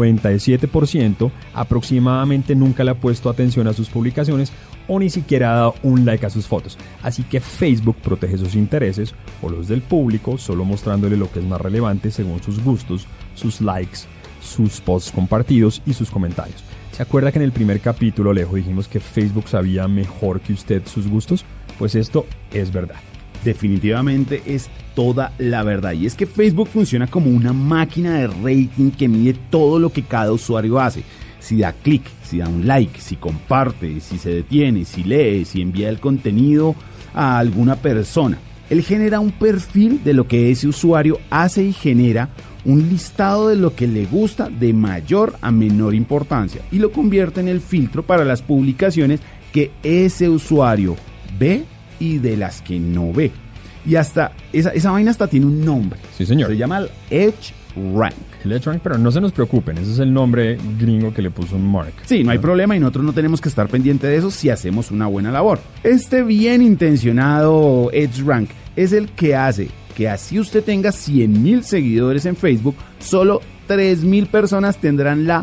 [SPEAKER 3] 97% aproximadamente nunca le ha puesto atención a sus publicaciones o ni siquiera ha dado un like a sus fotos. Así que Facebook protege sus intereses o los del público solo mostrándole lo que es más relevante según sus gustos, sus likes, sus posts compartidos y sus comentarios. ¿Se acuerda que en el primer capítulo, Alejo, dijimos que Facebook sabía mejor que usted sus gustos? Pues esto es verdad.
[SPEAKER 2] Definitivamente es toda la verdad, y es que Facebook funciona como una máquina de rating que mide todo lo que cada usuario hace. Si da clic, si da un like, si comparte, si se detiene, si lee, si envía el contenido a alguna persona. Él genera un perfil de lo que ese usuario hace y genera un listado de lo que le gusta de mayor a menor importancia y lo convierte en el filtro para las publicaciones que ese usuario ve y de las que no ve. Y hasta esa vaina hasta tiene un nombre.
[SPEAKER 3] Sí, señor.
[SPEAKER 2] Se llama el Edge Rank.
[SPEAKER 3] El Edge Rank, pero no se nos preocupen, ese es el nombre gringo que le puso Mark.
[SPEAKER 2] Sí, no hay problema y nosotros no tenemos que estar pendientes de eso si hacemos una buena labor. Este bien intencionado Edge Rank es el que hace que así usted tenga 100,000 seguidores en Facebook, solo 3,000 personas tendrán la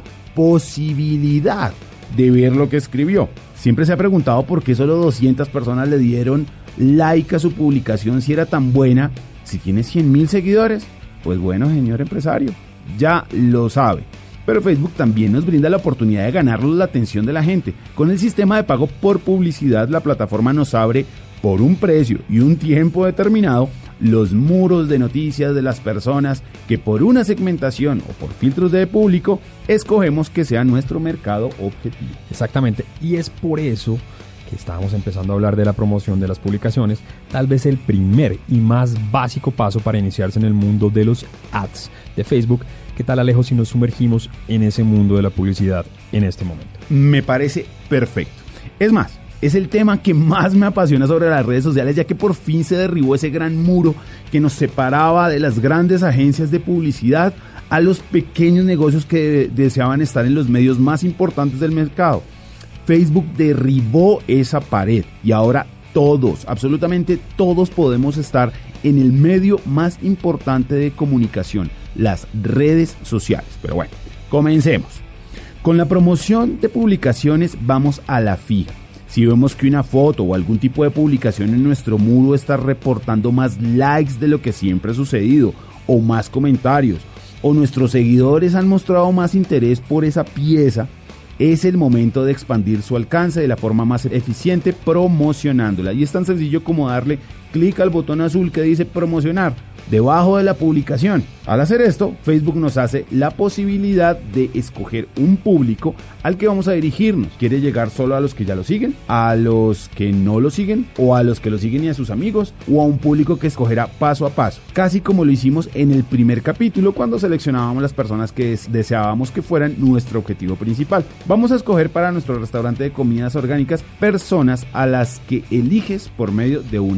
[SPEAKER 2] posibilidad de ver lo que escribió. Siempre se ha preguntado por qué solo 200 personas le dieron like a su publicación si era tan buena. Si tiene 100,000 seguidores, pues bueno, señor empresario, ya lo sabe. Pero Facebook también nos brinda la oportunidad de ganarnos la atención de la gente. Con el sistema de pago por publicidad, la plataforma nos abre por un precio y un tiempo determinado los muros de noticias de las personas que por una segmentación o por filtros de público escogemos que sea nuestro mercado objetivo.
[SPEAKER 3] Exactamente, y es por eso que estábamos empezando a hablar de la promoción de las publicaciones, tal vez el primer y más básico paso para iniciarse en el mundo de los ads de Facebook. ¿Qué tal, Alejo, si nos sumergimos en ese mundo de la publicidad en este momento?
[SPEAKER 2] Me parece perfecto. Es más, es el tema que más me apasiona sobre las redes sociales, ya que por fin se derribó ese gran muro que nos separaba de las grandes agencias de publicidad a los pequeños negocios que deseaban estar en los medios más importantes del mercado. Facebook derribó esa pared y ahora todos, absolutamente todos podemos estar en el medio más importante de comunicación, las redes sociales. Pero bueno, comencemos. Con la promoción de publicaciones vamos a la fija. Si vemos que una foto o algún tipo de publicación en nuestro muro está reportando más likes de lo que siempre ha sucedido, o más comentarios, o nuestros seguidores han mostrado más interés por esa pieza, es el momento de expandir su alcance de la forma más eficiente promocionándola. Y es tan sencillo como darle clic al botón azul que dice promocionar debajo de la publicación. Al hacer esto, Facebook nos hace la posibilidad de escoger un público al que vamos a dirigirnos. ¿Quiere llegar solo a los que ya lo siguen? ¿A los que no lo siguen? ¿O a los que lo siguen y a sus amigos? ¿O a un público que escogerá paso a paso? Casi como lo hicimos en el primer capítulo cuando seleccionábamos las personas que deseábamos que fueran nuestro objetivo principal. Vamos a escoger para nuestro restaurante de comidas orgánicas personas a las que eliges por medio de una segmentación.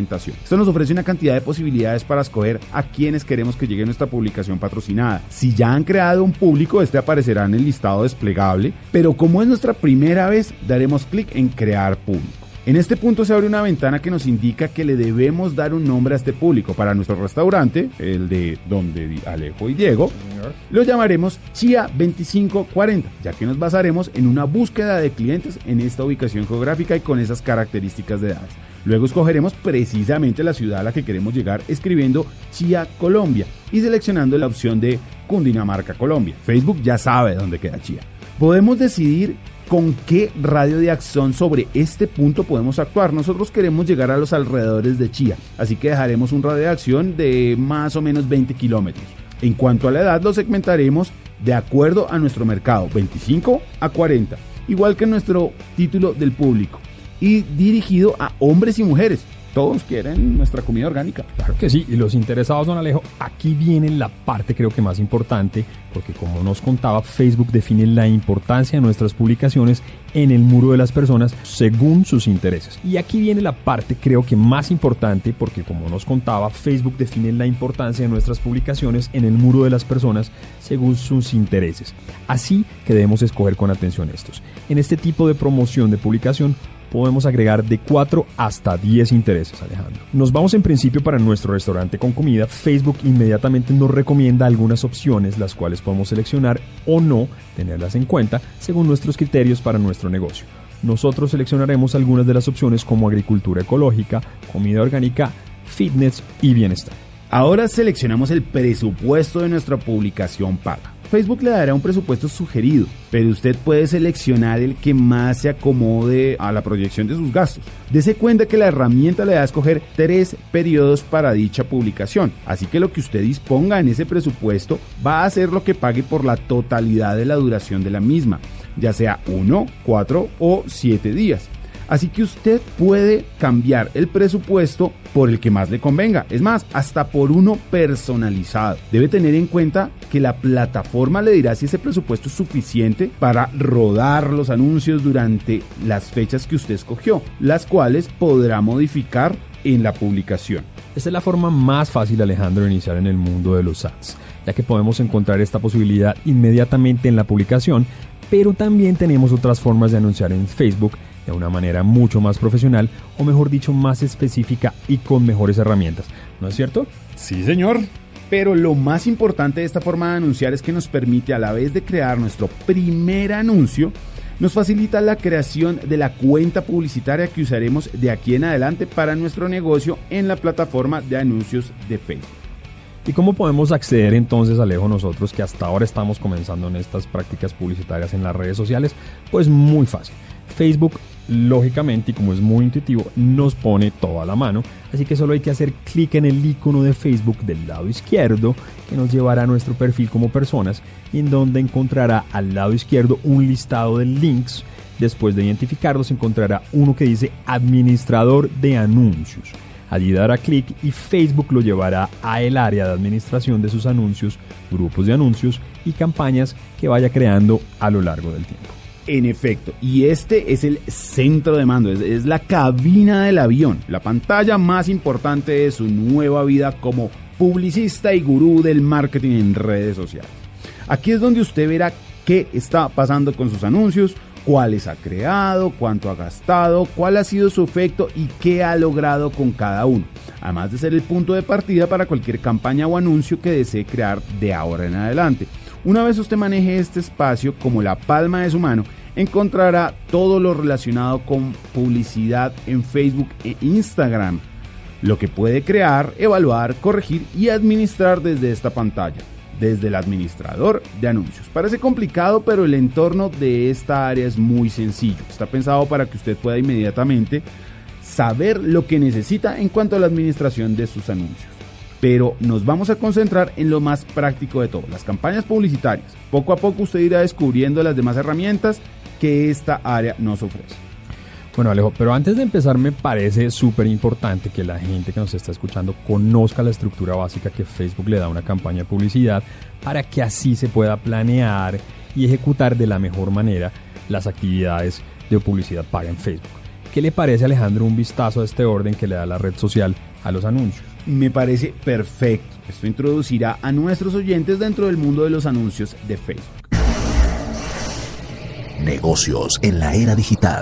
[SPEAKER 2] segmentación. Esto nos ofrece una cantidad de posibilidades para escoger a quienes queremos que llegue nuestra publicación patrocinada. Si ya han creado un público, este aparecerá en el listado desplegable, pero como es nuestra primera vez, daremos clic en crear público. En este punto se abre una ventana que nos indica que le debemos dar un nombre a este público. Para nuestro restaurante, el de donde Alejo y Diego, lo llamaremos Chía 2540, ya que nos basaremos en una búsqueda de clientes en esta ubicación geográfica y con esas características de edades. Luego escogeremos precisamente la ciudad a la que queremos llegar escribiendo Chía, Colombia y seleccionando la opción de Cundinamarca, Colombia. Facebook ya sabe dónde queda Chía. Podemos decidir con qué radio de acción sobre este punto podemos actuar. Nosotros queremos llegar a los alrededores de Chía, así que dejaremos un radio de acción de más o menos 20 kilómetros. En cuanto a la edad, lo segmentaremos de acuerdo a nuestro mercado, 25 a 40, igual que nuestro título del público, y dirigido a hombres y mujeres. Todos quieren nuestra comida orgánica.
[SPEAKER 3] Claro que sí, y los interesados, don Alejo, aquí viene la parte creo que más importante, porque como nos contaba, Facebook define la importancia de nuestras publicaciones en el muro de las personas según sus intereses. Y aquí viene la parte creo que más importante, porque como nos contaba, Facebook define la importancia de nuestras publicaciones en el muro de las personas según sus intereses. Así que debemos escoger con atención estos. En este tipo de promoción de publicación, podemos agregar de 4 hasta 10 intereses, Alejandro. Nos vamos en principio para nuestro restaurante con comida. Facebook inmediatamente nos recomienda algunas opciones, las cuales podemos seleccionar o no tenerlas en cuenta según nuestros criterios para nuestro negocio. Nosotros seleccionaremos algunas de las opciones como agricultura ecológica, comida orgánica, fitness y bienestar.
[SPEAKER 2] Ahora seleccionamos el presupuesto de nuestra publicación paga. Facebook le dará un presupuesto sugerido, pero usted puede seleccionar el que más se acomode a la proyección de sus gastos. Dese cuenta que la herramienta le da a escoger 3 periodos para dicha publicación, así que lo que usted disponga en ese presupuesto va a ser lo que pague por la totalidad de la duración de la misma, ya sea 1, 4 o 7 días. Así que usted puede cambiar el presupuesto por el que más le convenga. Es más, hasta por uno personalizado. Debe tener en cuenta que la plataforma le dirá si ese presupuesto es suficiente para rodar los anuncios durante las fechas que usted escogió, las cuales podrá modificar en la publicación.
[SPEAKER 3] Esta es la forma más fácil, Alejandro, de iniciar en el mundo de los ads, ya que podemos encontrar esta posibilidad inmediatamente en la publicación, pero también tenemos otras formas de anunciar en Facebook de una manera mucho más profesional, o mejor dicho, más específica y con mejores herramientas. ¿No es cierto?
[SPEAKER 2] Sí, señor. Pero lo más importante de esta forma de anunciar es que nos permite, a la vez de crear nuestro primer anuncio, nos facilita la creación de la cuenta publicitaria que usaremos de aquí en adelante para nuestro negocio en la plataforma de anuncios de Facebook.
[SPEAKER 3] ¿Y cómo podemos acceder entonces, Alejo, nosotros que hasta ahora estamos comenzando en estas prácticas publicitarias en las redes sociales? Pues muy fácil. Facebook, lógicamente, y como es muy intuitivo, nos pone todo a la mano, así que solo hay que hacer clic en el icono de Facebook del lado izquierdo, que nos llevará a nuestro perfil como personas, y en donde encontrará al lado izquierdo un listado de links. Después de identificarlos, encontrará uno que dice Administrador de Anuncios. Allí dará clic y Facebook lo llevará a el área de administración de sus anuncios, grupos de anuncios y campañas que vaya creando a lo largo del tiempo.
[SPEAKER 2] En efecto, y este es el centro de mando, es la cabina del avión, la pantalla más importante de su nueva vida como publicista y gurú del marketing en redes sociales. Aquí es donde usted verá qué está pasando con sus anuncios, cuáles ha creado, cuánto ha gastado, cuál ha sido su efecto y qué ha logrado con cada uno, además de ser el punto de partida para cualquier campaña o anuncio que desee crear de ahora en adelante. Una vez usted maneje este espacio como la palma de su mano, encontrará todo lo relacionado con publicidad en Facebook e Instagram, lo que puede crear, evaluar, corregir y administrar desde esta pantalla, desde el administrador de anuncios. Parece complicado, pero el entorno de esta área es muy sencillo. Está pensado para que usted pueda inmediatamente saber lo que necesita en cuanto a la administración de sus anuncios. Pero nos vamos a concentrar en lo más práctico de todo, las campañas publicitarias. Poco a poco usted irá descubriendo las demás herramientas que esta área nos ofrece.
[SPEAKER 3] Bueno, Alejo, pero antes de empezar me parece súper importante que la gente que nos está escuchando conozca la estructura básica que Facebook le da a una campaña de publicidad para que así se pueda planear y ejecutar de la mejor manera las actividades de publicidad paga en Facebook. ¿Qué le parece, Alejandro, un vistazo a este orden que le da la red social a los anuncios?
[SPEAKER 2] Me parece perfecto. Esto introducirá a nuestros oyentes dentro del mundo de los anuncios de Facebook.
[SPEAKER 4] Negocios en la era digital.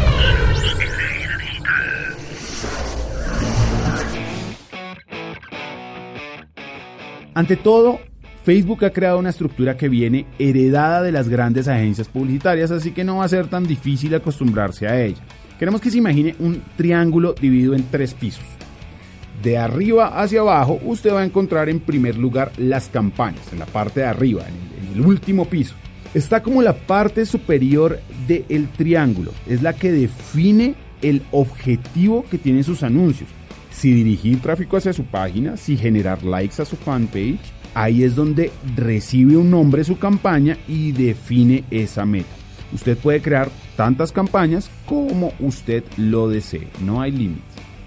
[SPEAKER 2] Ante todo, Facebook ha creado una estructura que viene heredada de las grandes agencias publicitarias, así que no va a ser tan difícil acostumbrarse a ella. Queremos que se imagine un triángulo dividido en 3 pisos. De arriba hacia abajo, usted va a encontrar en primer lugar las campañas, en la parte de arriba, en el último piso. Está como la parte superior del triángulo, es la que define el objetivo que tienen sus anuncios. Si dirigir tráfico hacia su página, si generar likes a su fanpage, ahí es donde recibe un nombre su campaña y define esa meta. Usted puede crear tantas campañas como usted lo desee, no hay límites.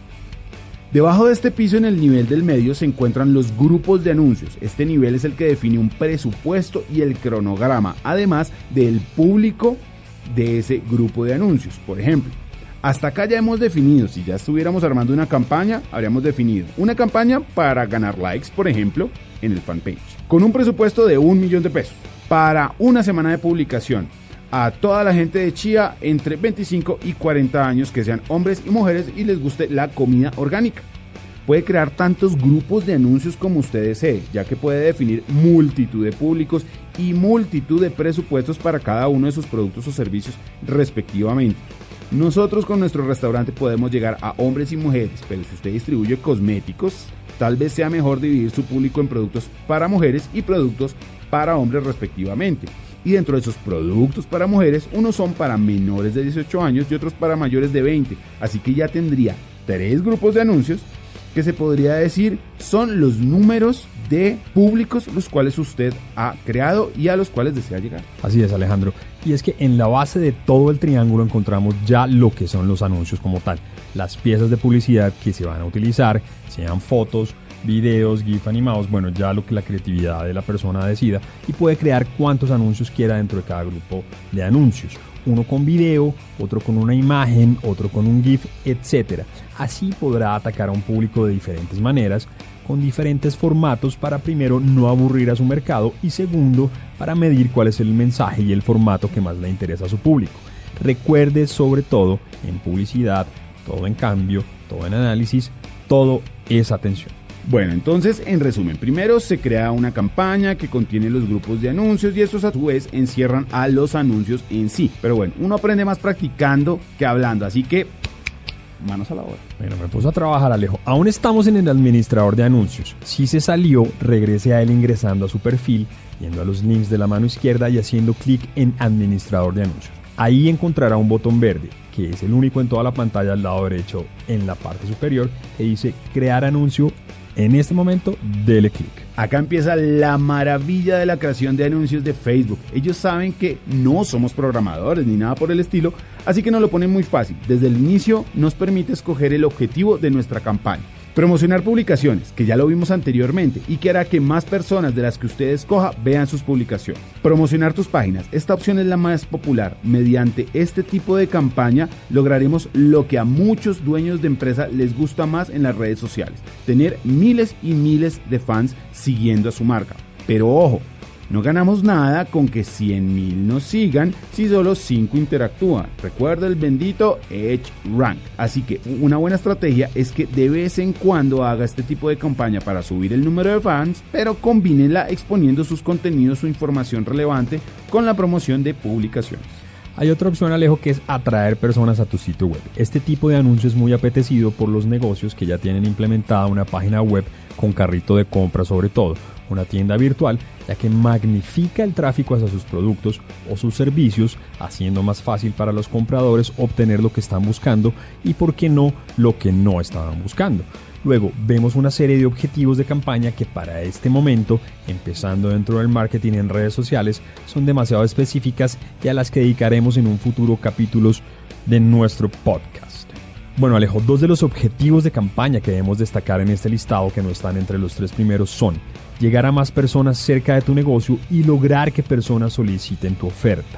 [SPEAKER 2] Debajo de este piso, en el nivel del medio, se encuentran los grupos de anuncios. Este nivel es el que define un presupuesto y el cronograma, además del público de ese grupo de anuncios. Por ejemplo, hasta acá ya hemos definido, si ya estuviéramos armando una campaña, habríamos definido una campaña para ganar likes, por ejemplo, en el fanpage, con un presupuesto de $1.000.000, para una semana de publicación, a toda la gente de Chía entre 25 y 40 años que sean hombres y mujeres y les guste la comida orgánica. Puede crear tantos grupos de anuncios como usted desee, ya que puede definir multitud de públicos y multitud de presupuestos para cada uno de sus productos o servicios respectivamente. Nosotros con nuestro restaurante podemos llegar a hombres y mujeres, pero si usted distribuye cosméticos, tal vez sea mejor dividir su público en productos para mujeres y productos para hombres respectivamente. Y dentro de esos productos para mujeres, unos son para menores de 18 años y otros para mayores de 20. Así que ya tendría 3 grupos de anuncios que se podría decir son los números de públicos los cuales usted ha creado y a los cuales desea llegar.
[SPEAKER 3] Así es, Alejandro. Y es que en la base de todo el triángulo encontramos ya lo que son los anuncios como tal. Las piezas de publicidad que se van a utilizar, sean fotos, videos, GIF animados, bueno, ya lo que la creatividad de la persona decida, y puede crear cuantos anuncios quiera dentro de cada grupo de anuncios. Uno con video, otro con una imagen, otro con un GIF, etc. Así podrá atacar a un público de diferentes maneras, con diferentes formatos para primero no aburrir a su mercado y segundo para medir cuál es el mensaje y el formato que más le interesa a su público. Recuerde sobre todo en publicidad, todo en cambio, todo en análisis, todo es atención.
[SPEAKER 2] Bueno, entonces, en resumen, primero se crea una campaña que contiene los grupos de anuncios y estos a su vez encierran a los anuncios en sí. Pero bueno, uno aprende más practicando que hablando, así que manos a la obra.
[SPEAKER 3] Bueno, me puso a trabajar, Alejo. Aún estamos en el administrador de anuncios. Si se salió, regrese a él ingresando a su perfil, yendo a los links de la mano izquierda y haciendo clic en administrador de anuncios. Ahí encontrará un botón verde, que es el único en toda la pantalla al lado derecho en la parte superior, que dice crear anuncio. En este momento, dele clic.
[SPEAKER 2] Acá empieza la maravilla de la creación de anuncios de Facebook. Ellos saben que no somos programadores ni nada por el estilo, así que nos lo ponen muy fácil. Desde el inicio nos permite escoger el objetivo de nuestra campaña. Promocionar publicaciones, que ya lo vimos anteriormente, y que hará que más personas de las que usted escoja vean sus publicaciones. Promocionar tus páginas. Esta opción es la más popular. Mediante este tipo de campaña lograremos lo que a muchos dueños de empresa les gusta más en las redes sociales: tener miles y miles de fans siguiendo a su marca. Pero ojo, no ganamos nada con que 100,000 nos sigan si solo 5 interactúan. Recuerda el bendito EdgeRank. Así que una buena estrategia es que de vez en cuando haga este tipo de campaña para subir el número de fans, pero combínela exponiendo sus contenidos o información relevante con la promoción de publicaciones.
[SPEAKER 3] Hay otra opción, Alejo, que es atraer personas a tu sitio web. Este tipo de anuncio es muy apetecido por los negocios que ya tienen implementada una página web con carrito de compra, sobre todo una tienda virtual, ya que magnifica el tráfico hacia sus productos o sus servicios, haciendo más fácil para los compradores obtener lo que están buscando y, por qué no, lo que no estaban buscando. Luego vemos una serie de objetivos de campaña que para este momento, empezando dentro del marketing en redes sociales, son demasiado específicas y a las que dedicaremos en un futuro capítulos de nuestro podcast. Bueno, Alejo, 2 de los objetivos de campaña que debemos destacar en este listado, que no están entre los 3 primeros, son llegar a más personas cerca de tu negocio y lograr que personas soliciten tu oferta.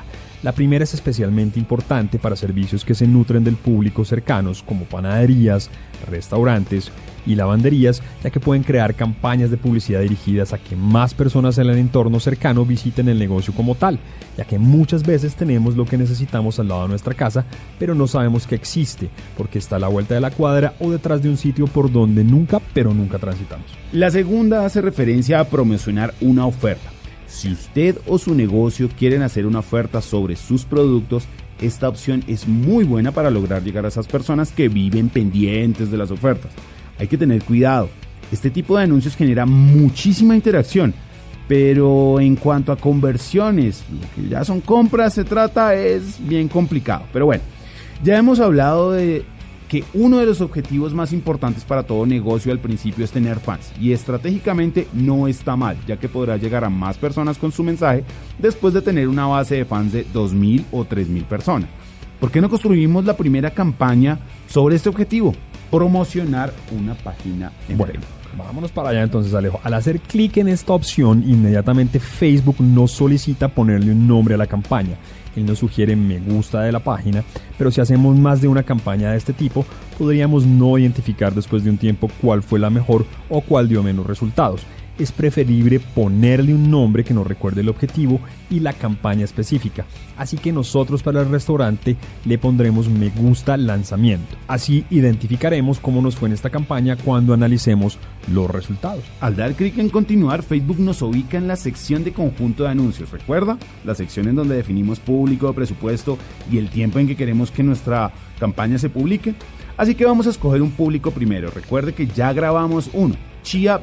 [SPEAKER 3] La primera es especialmente importante para servicios que se nutren del público cercanos, como panaderías, restaurantes y lavanderías, ya que pueden crear campañas de publicidad dirigidas a que más personas en el entorno cercano visiten el negocio como tal, ya que muchas veces tenemos lo que necesitamos al lado de nuestra casa, pero no sabemos que existe, porque está a la vuelta de la cuadra o detrás de un sitio por donde nunca transitamos.
[SPEAKER 2] La segunda hace referencia a promocionar una oferta. Si usted o su negocio quieren hacer una oferta sobre sus productos, esta opción es muy buena para lograr llegar a esas personas que viven pendientes de las ofertas. Hay que tener cuidado. Este tipo de anuncios genera muchísima interacción, pero en cuanto a conversiones, lo que ya son compras se trata, es bien complicado. Pero bueno, ya hemos hablado de que uno de los objetivos más importantes para todo negocio al principio es tener fans, y estratégicamente no está mal, ya que podrá llegar a más personas con su mensaje después de tener una base de fans de 2.000 o 3.000 personas. ¿Por qué no construimos la primera campaña sobre este objetivo? Promocionar una página en Facebook.
[SPEAKER 3] Vámonos para allá entonces, Alejo. Al hacer clic en esta opción, inmediatamente Facebook nos solicita ponerle un nombre a la campaña. Él nos sugiere me gusta de la página, pero si hacemos más de una campaña de este tipo, podríamos no identificar después de un tiempo cuál fue la mejor o cuál dio menos resultados. Es preferible ponerle un nombre que nos recuerde el objetivo y la campaña específica. Así que nosotros para el restaurante le pondremos me gusta lanzamiento. Así identificaremos cómo nos fue en esta campaña cuando analicemos los resultados.
[SPEAKER 2] Al dar clic en continuar, Facebook nos ubica en la sección de conjunto de anuncios. ¿Recuerda? La sección en donde definimos público, presupuesto y el tiempo en que queremos que nuestra campaña se publique. Así que vamos a escoger un público primero. Recuerde que ya grabamos uno, Chía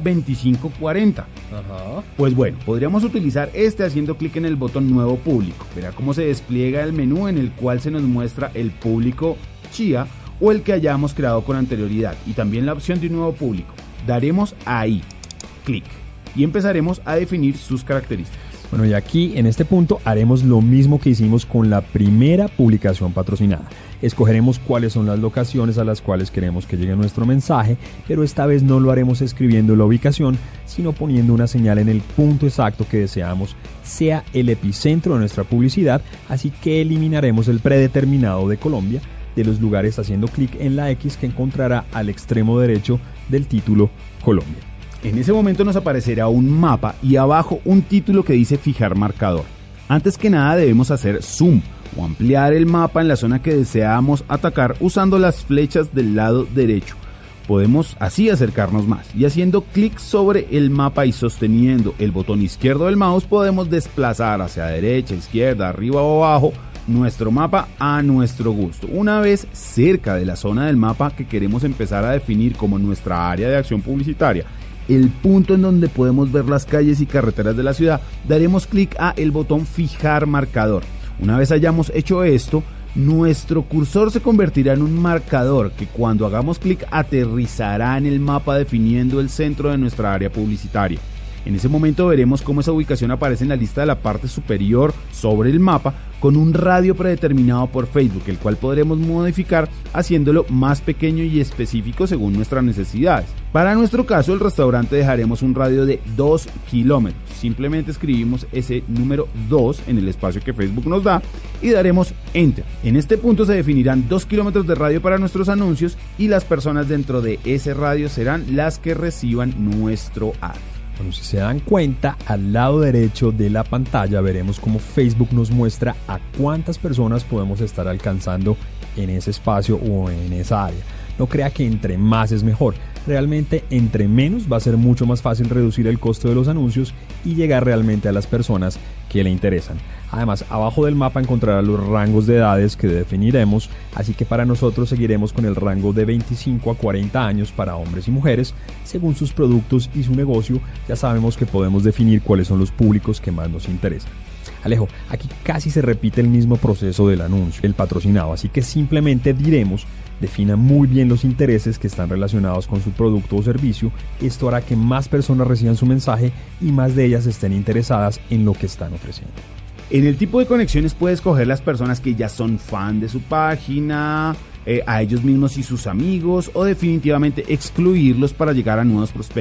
[SPEAKER 2] 2540. Pues bueno, podríamos utilizar este haciendo clic en el botón Nuevo Público. Verá cómo se despliega el menú en el cual se nos muestra el público Chía o el que hayamos creado con anterioridad, y también la opción de un nuevo público. Daremos ahí, clic, y empezaremos a definir sus características.
[SPEAKER 3] Bueno, y aquí en este punto haremos lo mismo que hicimos con la primera publicación patrocinada. Escogeremos cuáles son las locaciones a las cuales queremos que llegue nuestro mensaje, pero esta vez no lo haremos escribiendo la ubicación, sino poniendo una señal en el punto exacto que deseamos sea el epicentro de nuestra publicidad, así que eliminaremos el predeterminado de Colombia de los lugares haciendo clic en la X que encontrará al extremo derecho del título Colombia.
[SPEAKER 2] En ese momento nos aparecerá un mapa y abajo un título que dice fijar marcador. Antes que nada debemos hacer zoom o ampliar el mapa en la zona que deseamos atacar usando las flechas del lado derecho. Podemos así acercarnos más, y haciendo clic sobre el mapa y sosteniendo el botón izquierdo del mouse podemos desplazar hacia derecha, izquierda, arriba o abajo nuestro mapa a nuestro gusto. Una vez cerca de la zona del mapa que queremos empezar a definir como nuestra área de acción publicitaria, el punto en donde podemos ver las calles y carreteras de la ciudad, daremos clic a el botón fijar marcador. Una vez hayamos hecho esto, nuestro cursor se convertirá en un marcador que cuando hagamos clic aterrizará en el mapa definiendo el centro de nuestra área publicitaria. En ese momento veremos cómo esa ubicación aparece en la lista de la parte superior sobre el mapa con un radio predeterminado por Facebook, el cual podremos modificar haciéndolo más pequeño y específico según nuestras necesidades. Para nuestro caso, el restaurante dejaremos un radio de 2 kilómetros. Simplemente escribimos ese número 2 en el espacio que Facebook nos da y daremos Enter. En este punto se definirán 2 kilómetros de radio para nuestros anuncios y las personas dentro de ese radio serán las que reciban nuestro ad.
[SPEAKER 3] Bueno, si se dan cuenta, al lado derecho de la pantalla veremos cómo Facebook nos muestra a cuántas personas podemos estar alcanzando en ese espacio o en esa área. No crea que entre más es mejor. Realmente entre menos va a ser mucho más fácil reducir el costo de los anuncios y llegar realmente a las personas que le interesan. Además, abajo del mapa encontrará los rangos de edades que definiremos, así que para nosotros seguiremos con el rango de 25 a 40 años para hombres y mujeres. Según sus productos y su negocio, ya sabemos que podemos definir cuáles son los públicos que más nos interesan. Alejo, aquí casi se repite el mismo proceso del anuncio, el patrocinado, así que simplemente diremos: defina muy bien los intereses que están relacionados con su producto o servicio. Esto hará que más personas reciban su mensaje y más de ellas estén interesadas en lo que están ofreciendo.
[SPEAKER 2] En el tipo de conexiones puede escoger las personas que ya son fan de su página, a ellos mismos y sus amigos, o definitivamente excluirlos para llegar a nuevos prospectos.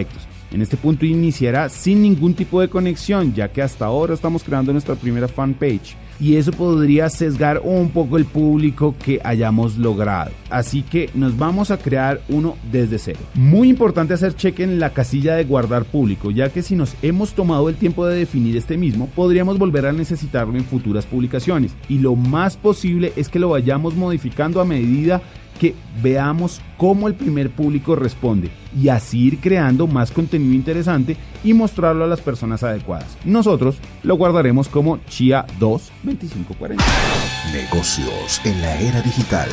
[SPEAKER 2] En este punto iniciará sin ningún tipo de conexión, ya que hasta ahora estamos creando nuestra primera fanpage. Y eso podría sesgar un poco el público que hayamos logrado. Así que nos vamos a crear uno desde cero. Muy importante hacer check en la casilla de guardar público, ya que si nos hemos tomado el tiempo de definir este mismo, podríamos volver a necesitarlo en futuras publicaciones. Y lo más posible es que lo vayamos modificando a medida que veamos cómo el primer público responde y así ir creando más contenido interesante y mostrarlo a las personas adecuadas. Nosotros lo guardaremos como Chia 2 2540.
[SPEAKER 4] Negocios en la era digital.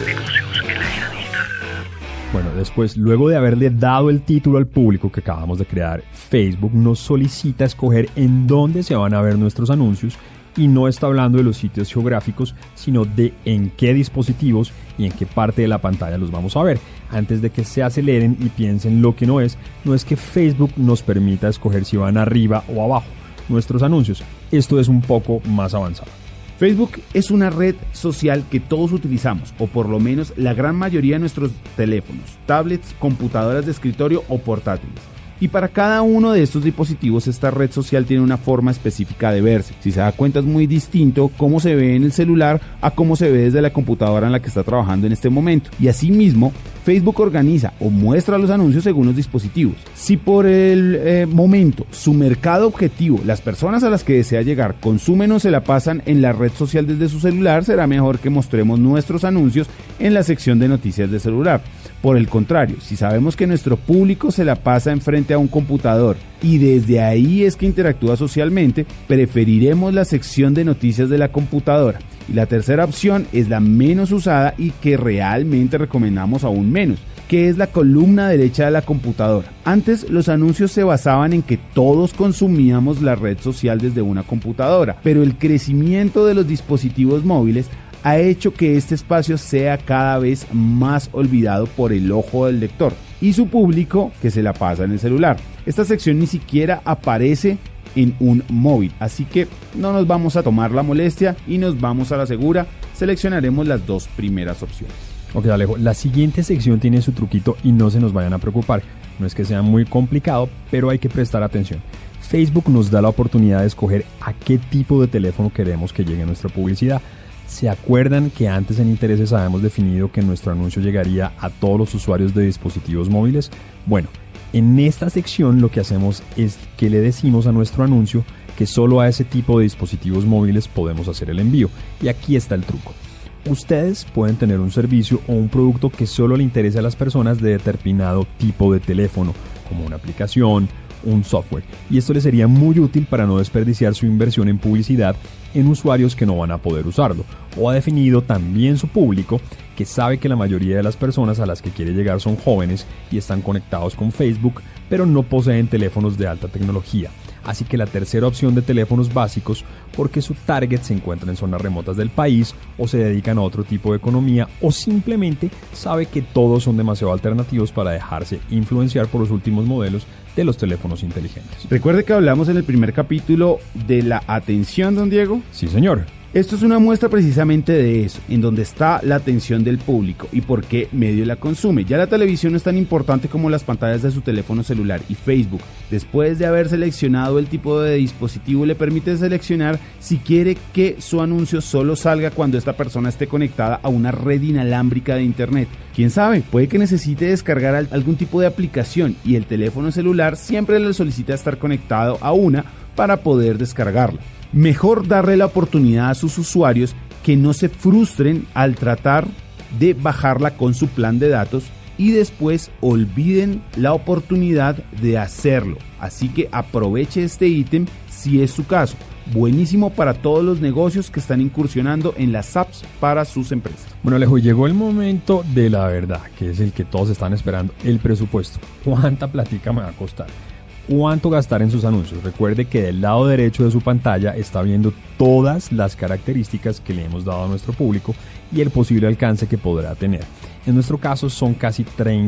[SPEAKER 3] Bueno, después, luego de haberle dado el título al público que acabamos de crear, Facebook nos solicita escoger en dónde se van a ver nuestros anuncios. Y no está hablando de los sitios geográficos, sino de en qué dispositivos y en qué parte de la pantalla los vamos a ver. Antes de que se aceleren y piensen lo que no es que Facebook nos permita escoger si van arriba o abajo nuestros anuncios. Esto es un poco más avanzado.
[SPEAKER 2] Facebook es una red social que todos utilizamos, o por lo menos la gran mayoría de nuestros teléfonos, tablets, computadoras de escritorio o portátiles. Y para cada uno de estos dispositivos esta red social tiene una forma específica de verse. Si se da cuenta es muy distinto cómo se ve en el celular a cómo se ve desde la computadora en la que está trabajando en este momento. Y asimismo, Facebook organiza o muestra los anuncios según los dispositivos. Si por el momento su mercado objetivo, las personas a las que desea llegar, consumen o se la pasan en la red social desde su celular, será mejor que mostremos nuestros anuncios en la sección de noticias de celular. Por el contrario, si sabemos que nuestro público se la pasa enfrente a un computador y desde ahí es que interactúa socialmente, preferiremos la sección de noticias de la computadora. Y la tercera opción es la menos usada y que realmente recomendamos aún menos, que es la columna derecha de la computadora. Antes los anuncios se basaban en que todos consumíamos la red social desde una computadora, pero el crecimiento de los dispositivos móviles ha hecho que este espacio sea cada vez más olvidado por el ojo del lector y su público que se la pasa en el celular. Esta sección ni siquiera aparece en un móvil, así que no nos vamos a tomar la molestia y nos vamos a la segura. Seleccionaremos las dos primeras opciones.
[SPEAKER 3] Ok, Alejo, la siguiente sección tiene su truquito y no se nos vayan a preocupar. No es que sea muy complicado, pero hay que prestar atención. Facebook nos da la oportunidad de escoger a qué tipo de teléfono queremos que llegue nuestra publicidad. ¿Se acuerdan que antes en Intereses habíamos definido que nuestro anuncio llegaría a todos los usuarios de dispositivos móviles? Bueno, en esta sección lo que hacemos es que le decimos a nuestro anuncio que solo a ese tipo de dispositivos móviles podemos hacer el envío. Y aquí está el truco. Ustedes pueden tener un servicio o un producto que solo le interese a las personas de determinado tipo de teléfono, como una aplicación, un software, y esto les sería muy útil para no desperdiciar su inversión en publicidad en usuarios que no van a poder usarlo. O ha definido también su público, que sabe que la mayoría de las personas a las que quiere llegar son jóvenes y están conectados con Facebook, pero no poseen teléfonos de alta tecnología. Así que la tercera opción de teléfonos básicos, porque su target se encuentra en zonas remotas del país o se dedican a otro tipo de economía o simplemente sabe que todos son demasiado alternativos para dejarse influenciar por los últimos modelos de los teléfonos inteligentes.
[SPEAKER 2] Recuerde que hablamos en el primer capítulo de la atención, don Diego.
[SPEAKER 3] Sí, señor.
[SPEAKER 2] Esto es una muestra precisamente de eso, en donde está la atención del público y por qué medio la consume. Ya la televisión no es tan importante como las pantallas de su teléfono celular, y Facebook, después de haber seleccionado el tipo de dispositivo, le permite seleccionar si quiere que su anuncio solo salga cuando esta persona esté conectada a una red inalámbrica de internet. Quién sabe, puede que necesite descargar algún tipo de aplicación y el teléfono celular siempre le solicita estar conectado a una para poder descargarla. Mejor darle la oportunidad a sus usuarios que no se frustren al tratar de bajarla con su plan de datos y después olviden la oportunidad de hacerlo. Así que aproveche este ítem si es su caso. Buenísimo para todos los negocios que están incursionando en las apps para sus empresas.
[SPEAKER 3] Bueno, Alejo, llegó el momento de la verdad, que es el que todos están esperando, el presupuesto. ¿Cuánta platica me va a costar? ¿Cuánto gastar en sus anuncios? Recuerde que del lado derecho de su pantalla está viendo todas las características que le hemos dado a nuestro público y el posible alcance que podrá tener. En nuestro caso son casi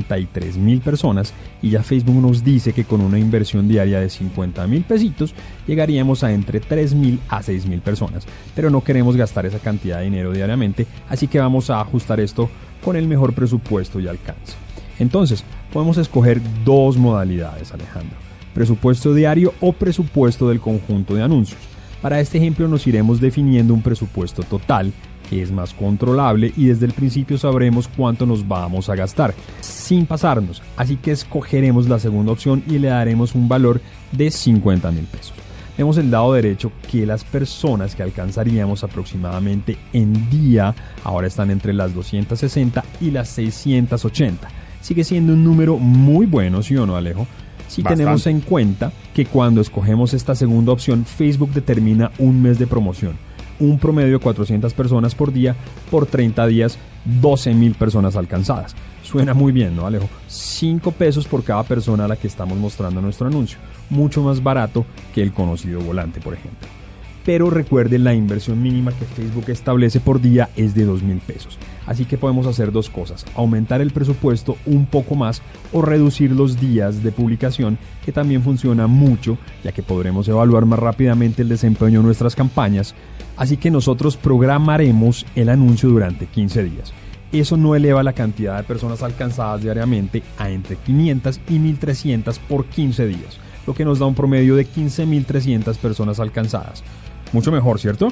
[SPEAKER 3] 33,000 personas y ya Facebook nos dice que con una inversión diaria de 50,000 pesitos llegaríamos a entre 3,000 a 6,000 personas. Pero no queremos gastar esa cantidad de dinero diariamente, así que vamos a ajustar esto con el mejor presupuesto y alcance. Entonces, podemos escoger dos modalidades, Alejandro. presupuesto diario o presupuesto del conjunto de anuncios. Para este ejemplo nos iremos definiendo un presupuesto total, que es más controlable y desde el principio sabremos cuánto nos vamos a gastar, sin pasarnos. Así que escogeremos la segunda opción y le daremos un valor de 50,000 pesos. Vemos el lado derecho que las personas que alcanzaríamos aproximadamente en día ahora están entre las 260 y las 680. Sigue siendo un número muy bueno, ¿sí o no, Alejo? Si tenemos en cuenta que cuando escogemos esta segunda opción, Facebook determina un mes de promoción, un promedio de 400 personas por día, por 30 días, 12,000 personas alcanzadas. Suena muy bien, ¿no, Alejo? 5 pesos por cada persona a la que estamos mostrando nuestro anuncio. Mucho más barato que el conocido volante, por ejemplo. Pero recuerden, la inversión mínima que Facebook establece por día es de 2,000 pesos. Así que podemos hacer dos cosas: aumentar el presupuesto un poco más o reducir los días de publicación, que también funciona mucho, ya que podremos evaluar más rápidamente el desempeño de nuestras campañas. Así que nosotros programaremos el anuncio durante 15 días. Eso no eleva la cantidad de personas alcanzadas diariamente a entre 500 y 1,300 por 15 días, lo que nos da un promedio de 15,300 personas alcanzadas. Mucho mejor, ¿cierto?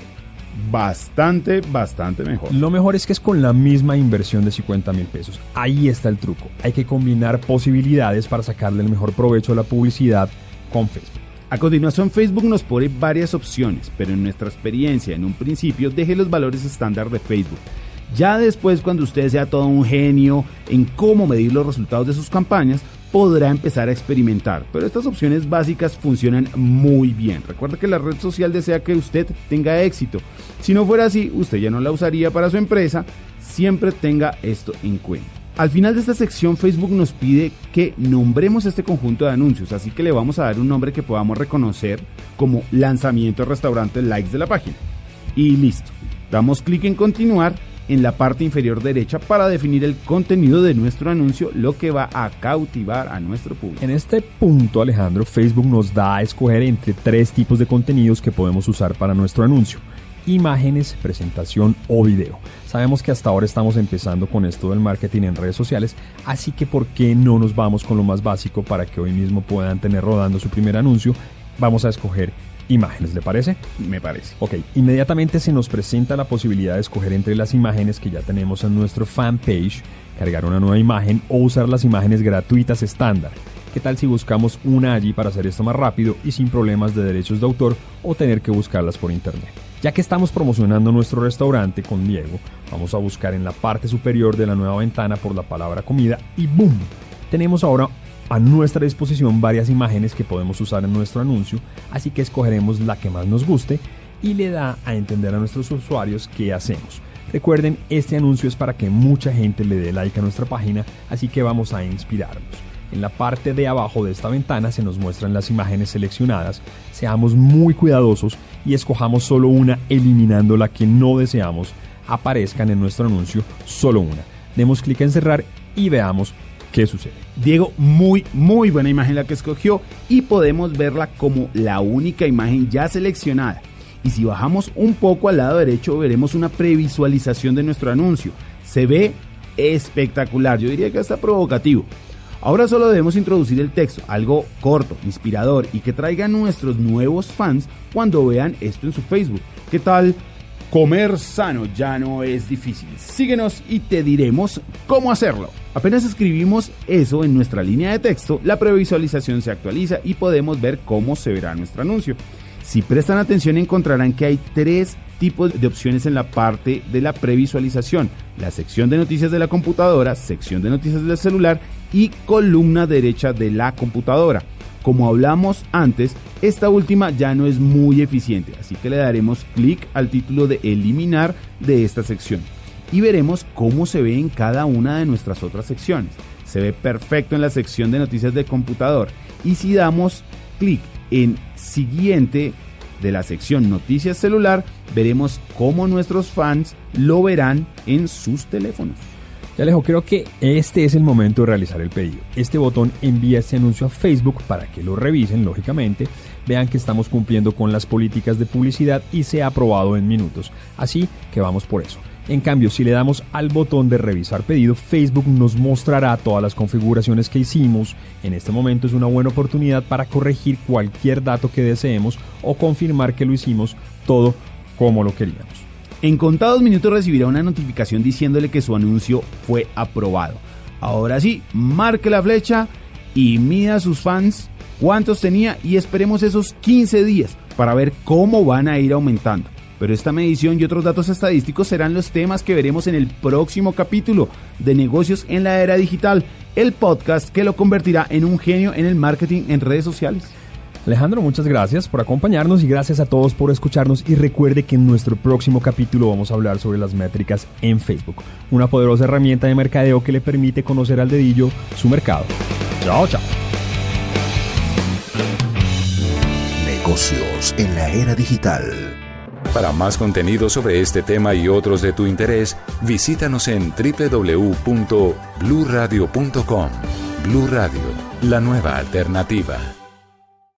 [SPEAKER 2] Bastante mejor.
[SPEAKER 3] Lo mejor es que es con la misma inversión de 50,000 pesos. Ahí está el truco. Hay que combinar posibilidades para sacarle el mejor provecho a la publicidad con Facebook.
[SPEAKER 2] A continuación, Facebook nos pone varias opciones, pero en nuestra experiencia, en un principio, deje los valores estándar de Facebook. Ya después, cuando usted sea todo un genio en cómo medir los resultados de sus campañas, podrá empezar a experimentar, pero estas opciones básicas funcionan muy bien. Recuerda que la red social desea que usted tenga éxito. Si no fuera así, usted ya no la usaría para su empresa. Siempre tenga esto en cuenta. Al final de esta sección, Facebook nos pide que nombremos este conjunto de anuncios, así que le vamos a dar un nombre que podamos reconocer como lanzamiento de restaurante likes de la página. Y listo. Damos clic en continuar en la parte inferior derecha para definir el contenido de nuestro anuncio, lo que va a cautivar a nuestro público.
[SPEAKER 3] En este punto, Alejandro, Facebook nos da a escoger entre 3 tipos de contenidos que podemos usar para nuestro anuncio: imágenes, presentación o video. Sabemos que hasta ahora estamos empezando con esto del marketing en redes sociales, así que ¿por qué no nos vamos con lo más básico para que hoy mismo puedan tener rodando su primer anuncio? Vamos a escoger imágenes, ¿le parece?
[SPEAKER 2] Me parece.
[SPEAKER 3] Ok, inmediatamente se nos presenta la posibilidad de escoger entre las imágenes que ya tenemos en nuestro fanpage, cargar una nueva imagen o usar las imágenes gratuitas estándar. ¿Qué tal si buscamos una allí para hacer esto más rápido y sin problemas de derechos de autor o tener que buscarlas por internet? Ya que estamos promocionando nuestro restaurante con Diego, vamos a buscar en la parte superior de la nueva ventana por la palabra comida y ¡boom! Tenemos ahora a nuestra disposición varias imágenes que podemos usar en nuestro anuncio, así que escogeremos la que más nos guste y le da a entender a nuestros usuarios qué hacemos. Recuerden, este anuncio es para que mucha gente le dé like a nuestra página, así que vamos a inspirarnos. En la parte de abajo de esta ventana se nos muestran las imágenes seleccionadas. Seamos muy cuidadosos y escojamos solo una, eliminando la que no deseamos aparezcan en nuestro anuncio, solo una. Demos clic en cerrar y veamos qué sucede.
[SPEAKER 2] Diego, muy buena imagen la que escogió y podemos verla como la única imagen ya seleccionada. Y si bajamos un poco al lado derecho, veremos una previsualización de nuestro anuncio. Se ve espectacular, yo diría que hasta provocativo. Ahora solo debemos introducir el texto, algo corto, inspirador y que traiga a nuestros nuevos fans cuando vean esto en su Facebook. ¿Qué tal? Comer sano ya no es difícil. Síguenos y te diremos cómo hacerlo. Apenas escribimos eso en nuestra línea de texto, la previsualización se actualiza y podemos ver cómo se verá nuestro anuncio. Si prestan atención, encontrarán que hay 3 tipos de opciones en la parte de la previsualización: la sección de noticias de la computadora, sección de noticias del celular y columna derecha de la computadora. Como hablamos antes, esta última ya no es muy eficiente, así que le daremos clic al título de eliminar de esta sección y veremos cómo se ve en cada una de nuestras otras secciones. Se ve perfecto en la sección de noticias de computador, y si damos clic en siguiente de la sección noticias celular, veremos cómo nuestros fans lo verán en sus teléfonos.
[SPEAKER 3] Ya Alejo, creo que este es el momento de realizar el pedido. Este botón envía este anuncio a Facebook para que lo revisen, lógicamente, vean que estamos cumpliendo con las políticas de publicidad y sea aprobado en minutos. Así que vamos por eso. En cambio, si le damos al botón de revisar pedido, Facebook nos mostrará todas las configuraciones que hicimos. En este momento es una buena oportunidad para corregir cualquier dato que deseemos o confirmar que lo hicimos todo como lo queríamos.
[SPEAKER 2] En contados minutos recibirá una notificación diciéndole que su anuncio fue aprobado. Ahora sí, marque la flecha y mida a sus fans cuántos tenía y esperemos esos 15 días para ver cómo van a ir aumentando. Pero esta medición y otros datos estadísticos serán los temas que veremos en el próximo capítulo de Negocios en la Era Digital, el podcast que lo convertirá en un genio en el marketing en redes sociales.
[SPEAKER 3] Alejandro, muchas gracias por acompañarnos y gracias a todos por escucharnos, y recuerde que en nuestro próximo capítulo vamos a hablar sobre las métricas en Facebook, una poderosa herramienta de mercadeo que le permite conocer al dedillo su mercado. Chao, chao.
[SPEAKER 4] Negocios en la Era Digital.
[SPEAKER 1] Para más contenido sobre este tema y otros de tu interés, visítanos en www.bluradio.com. Blu Radio, la nueva alternativa.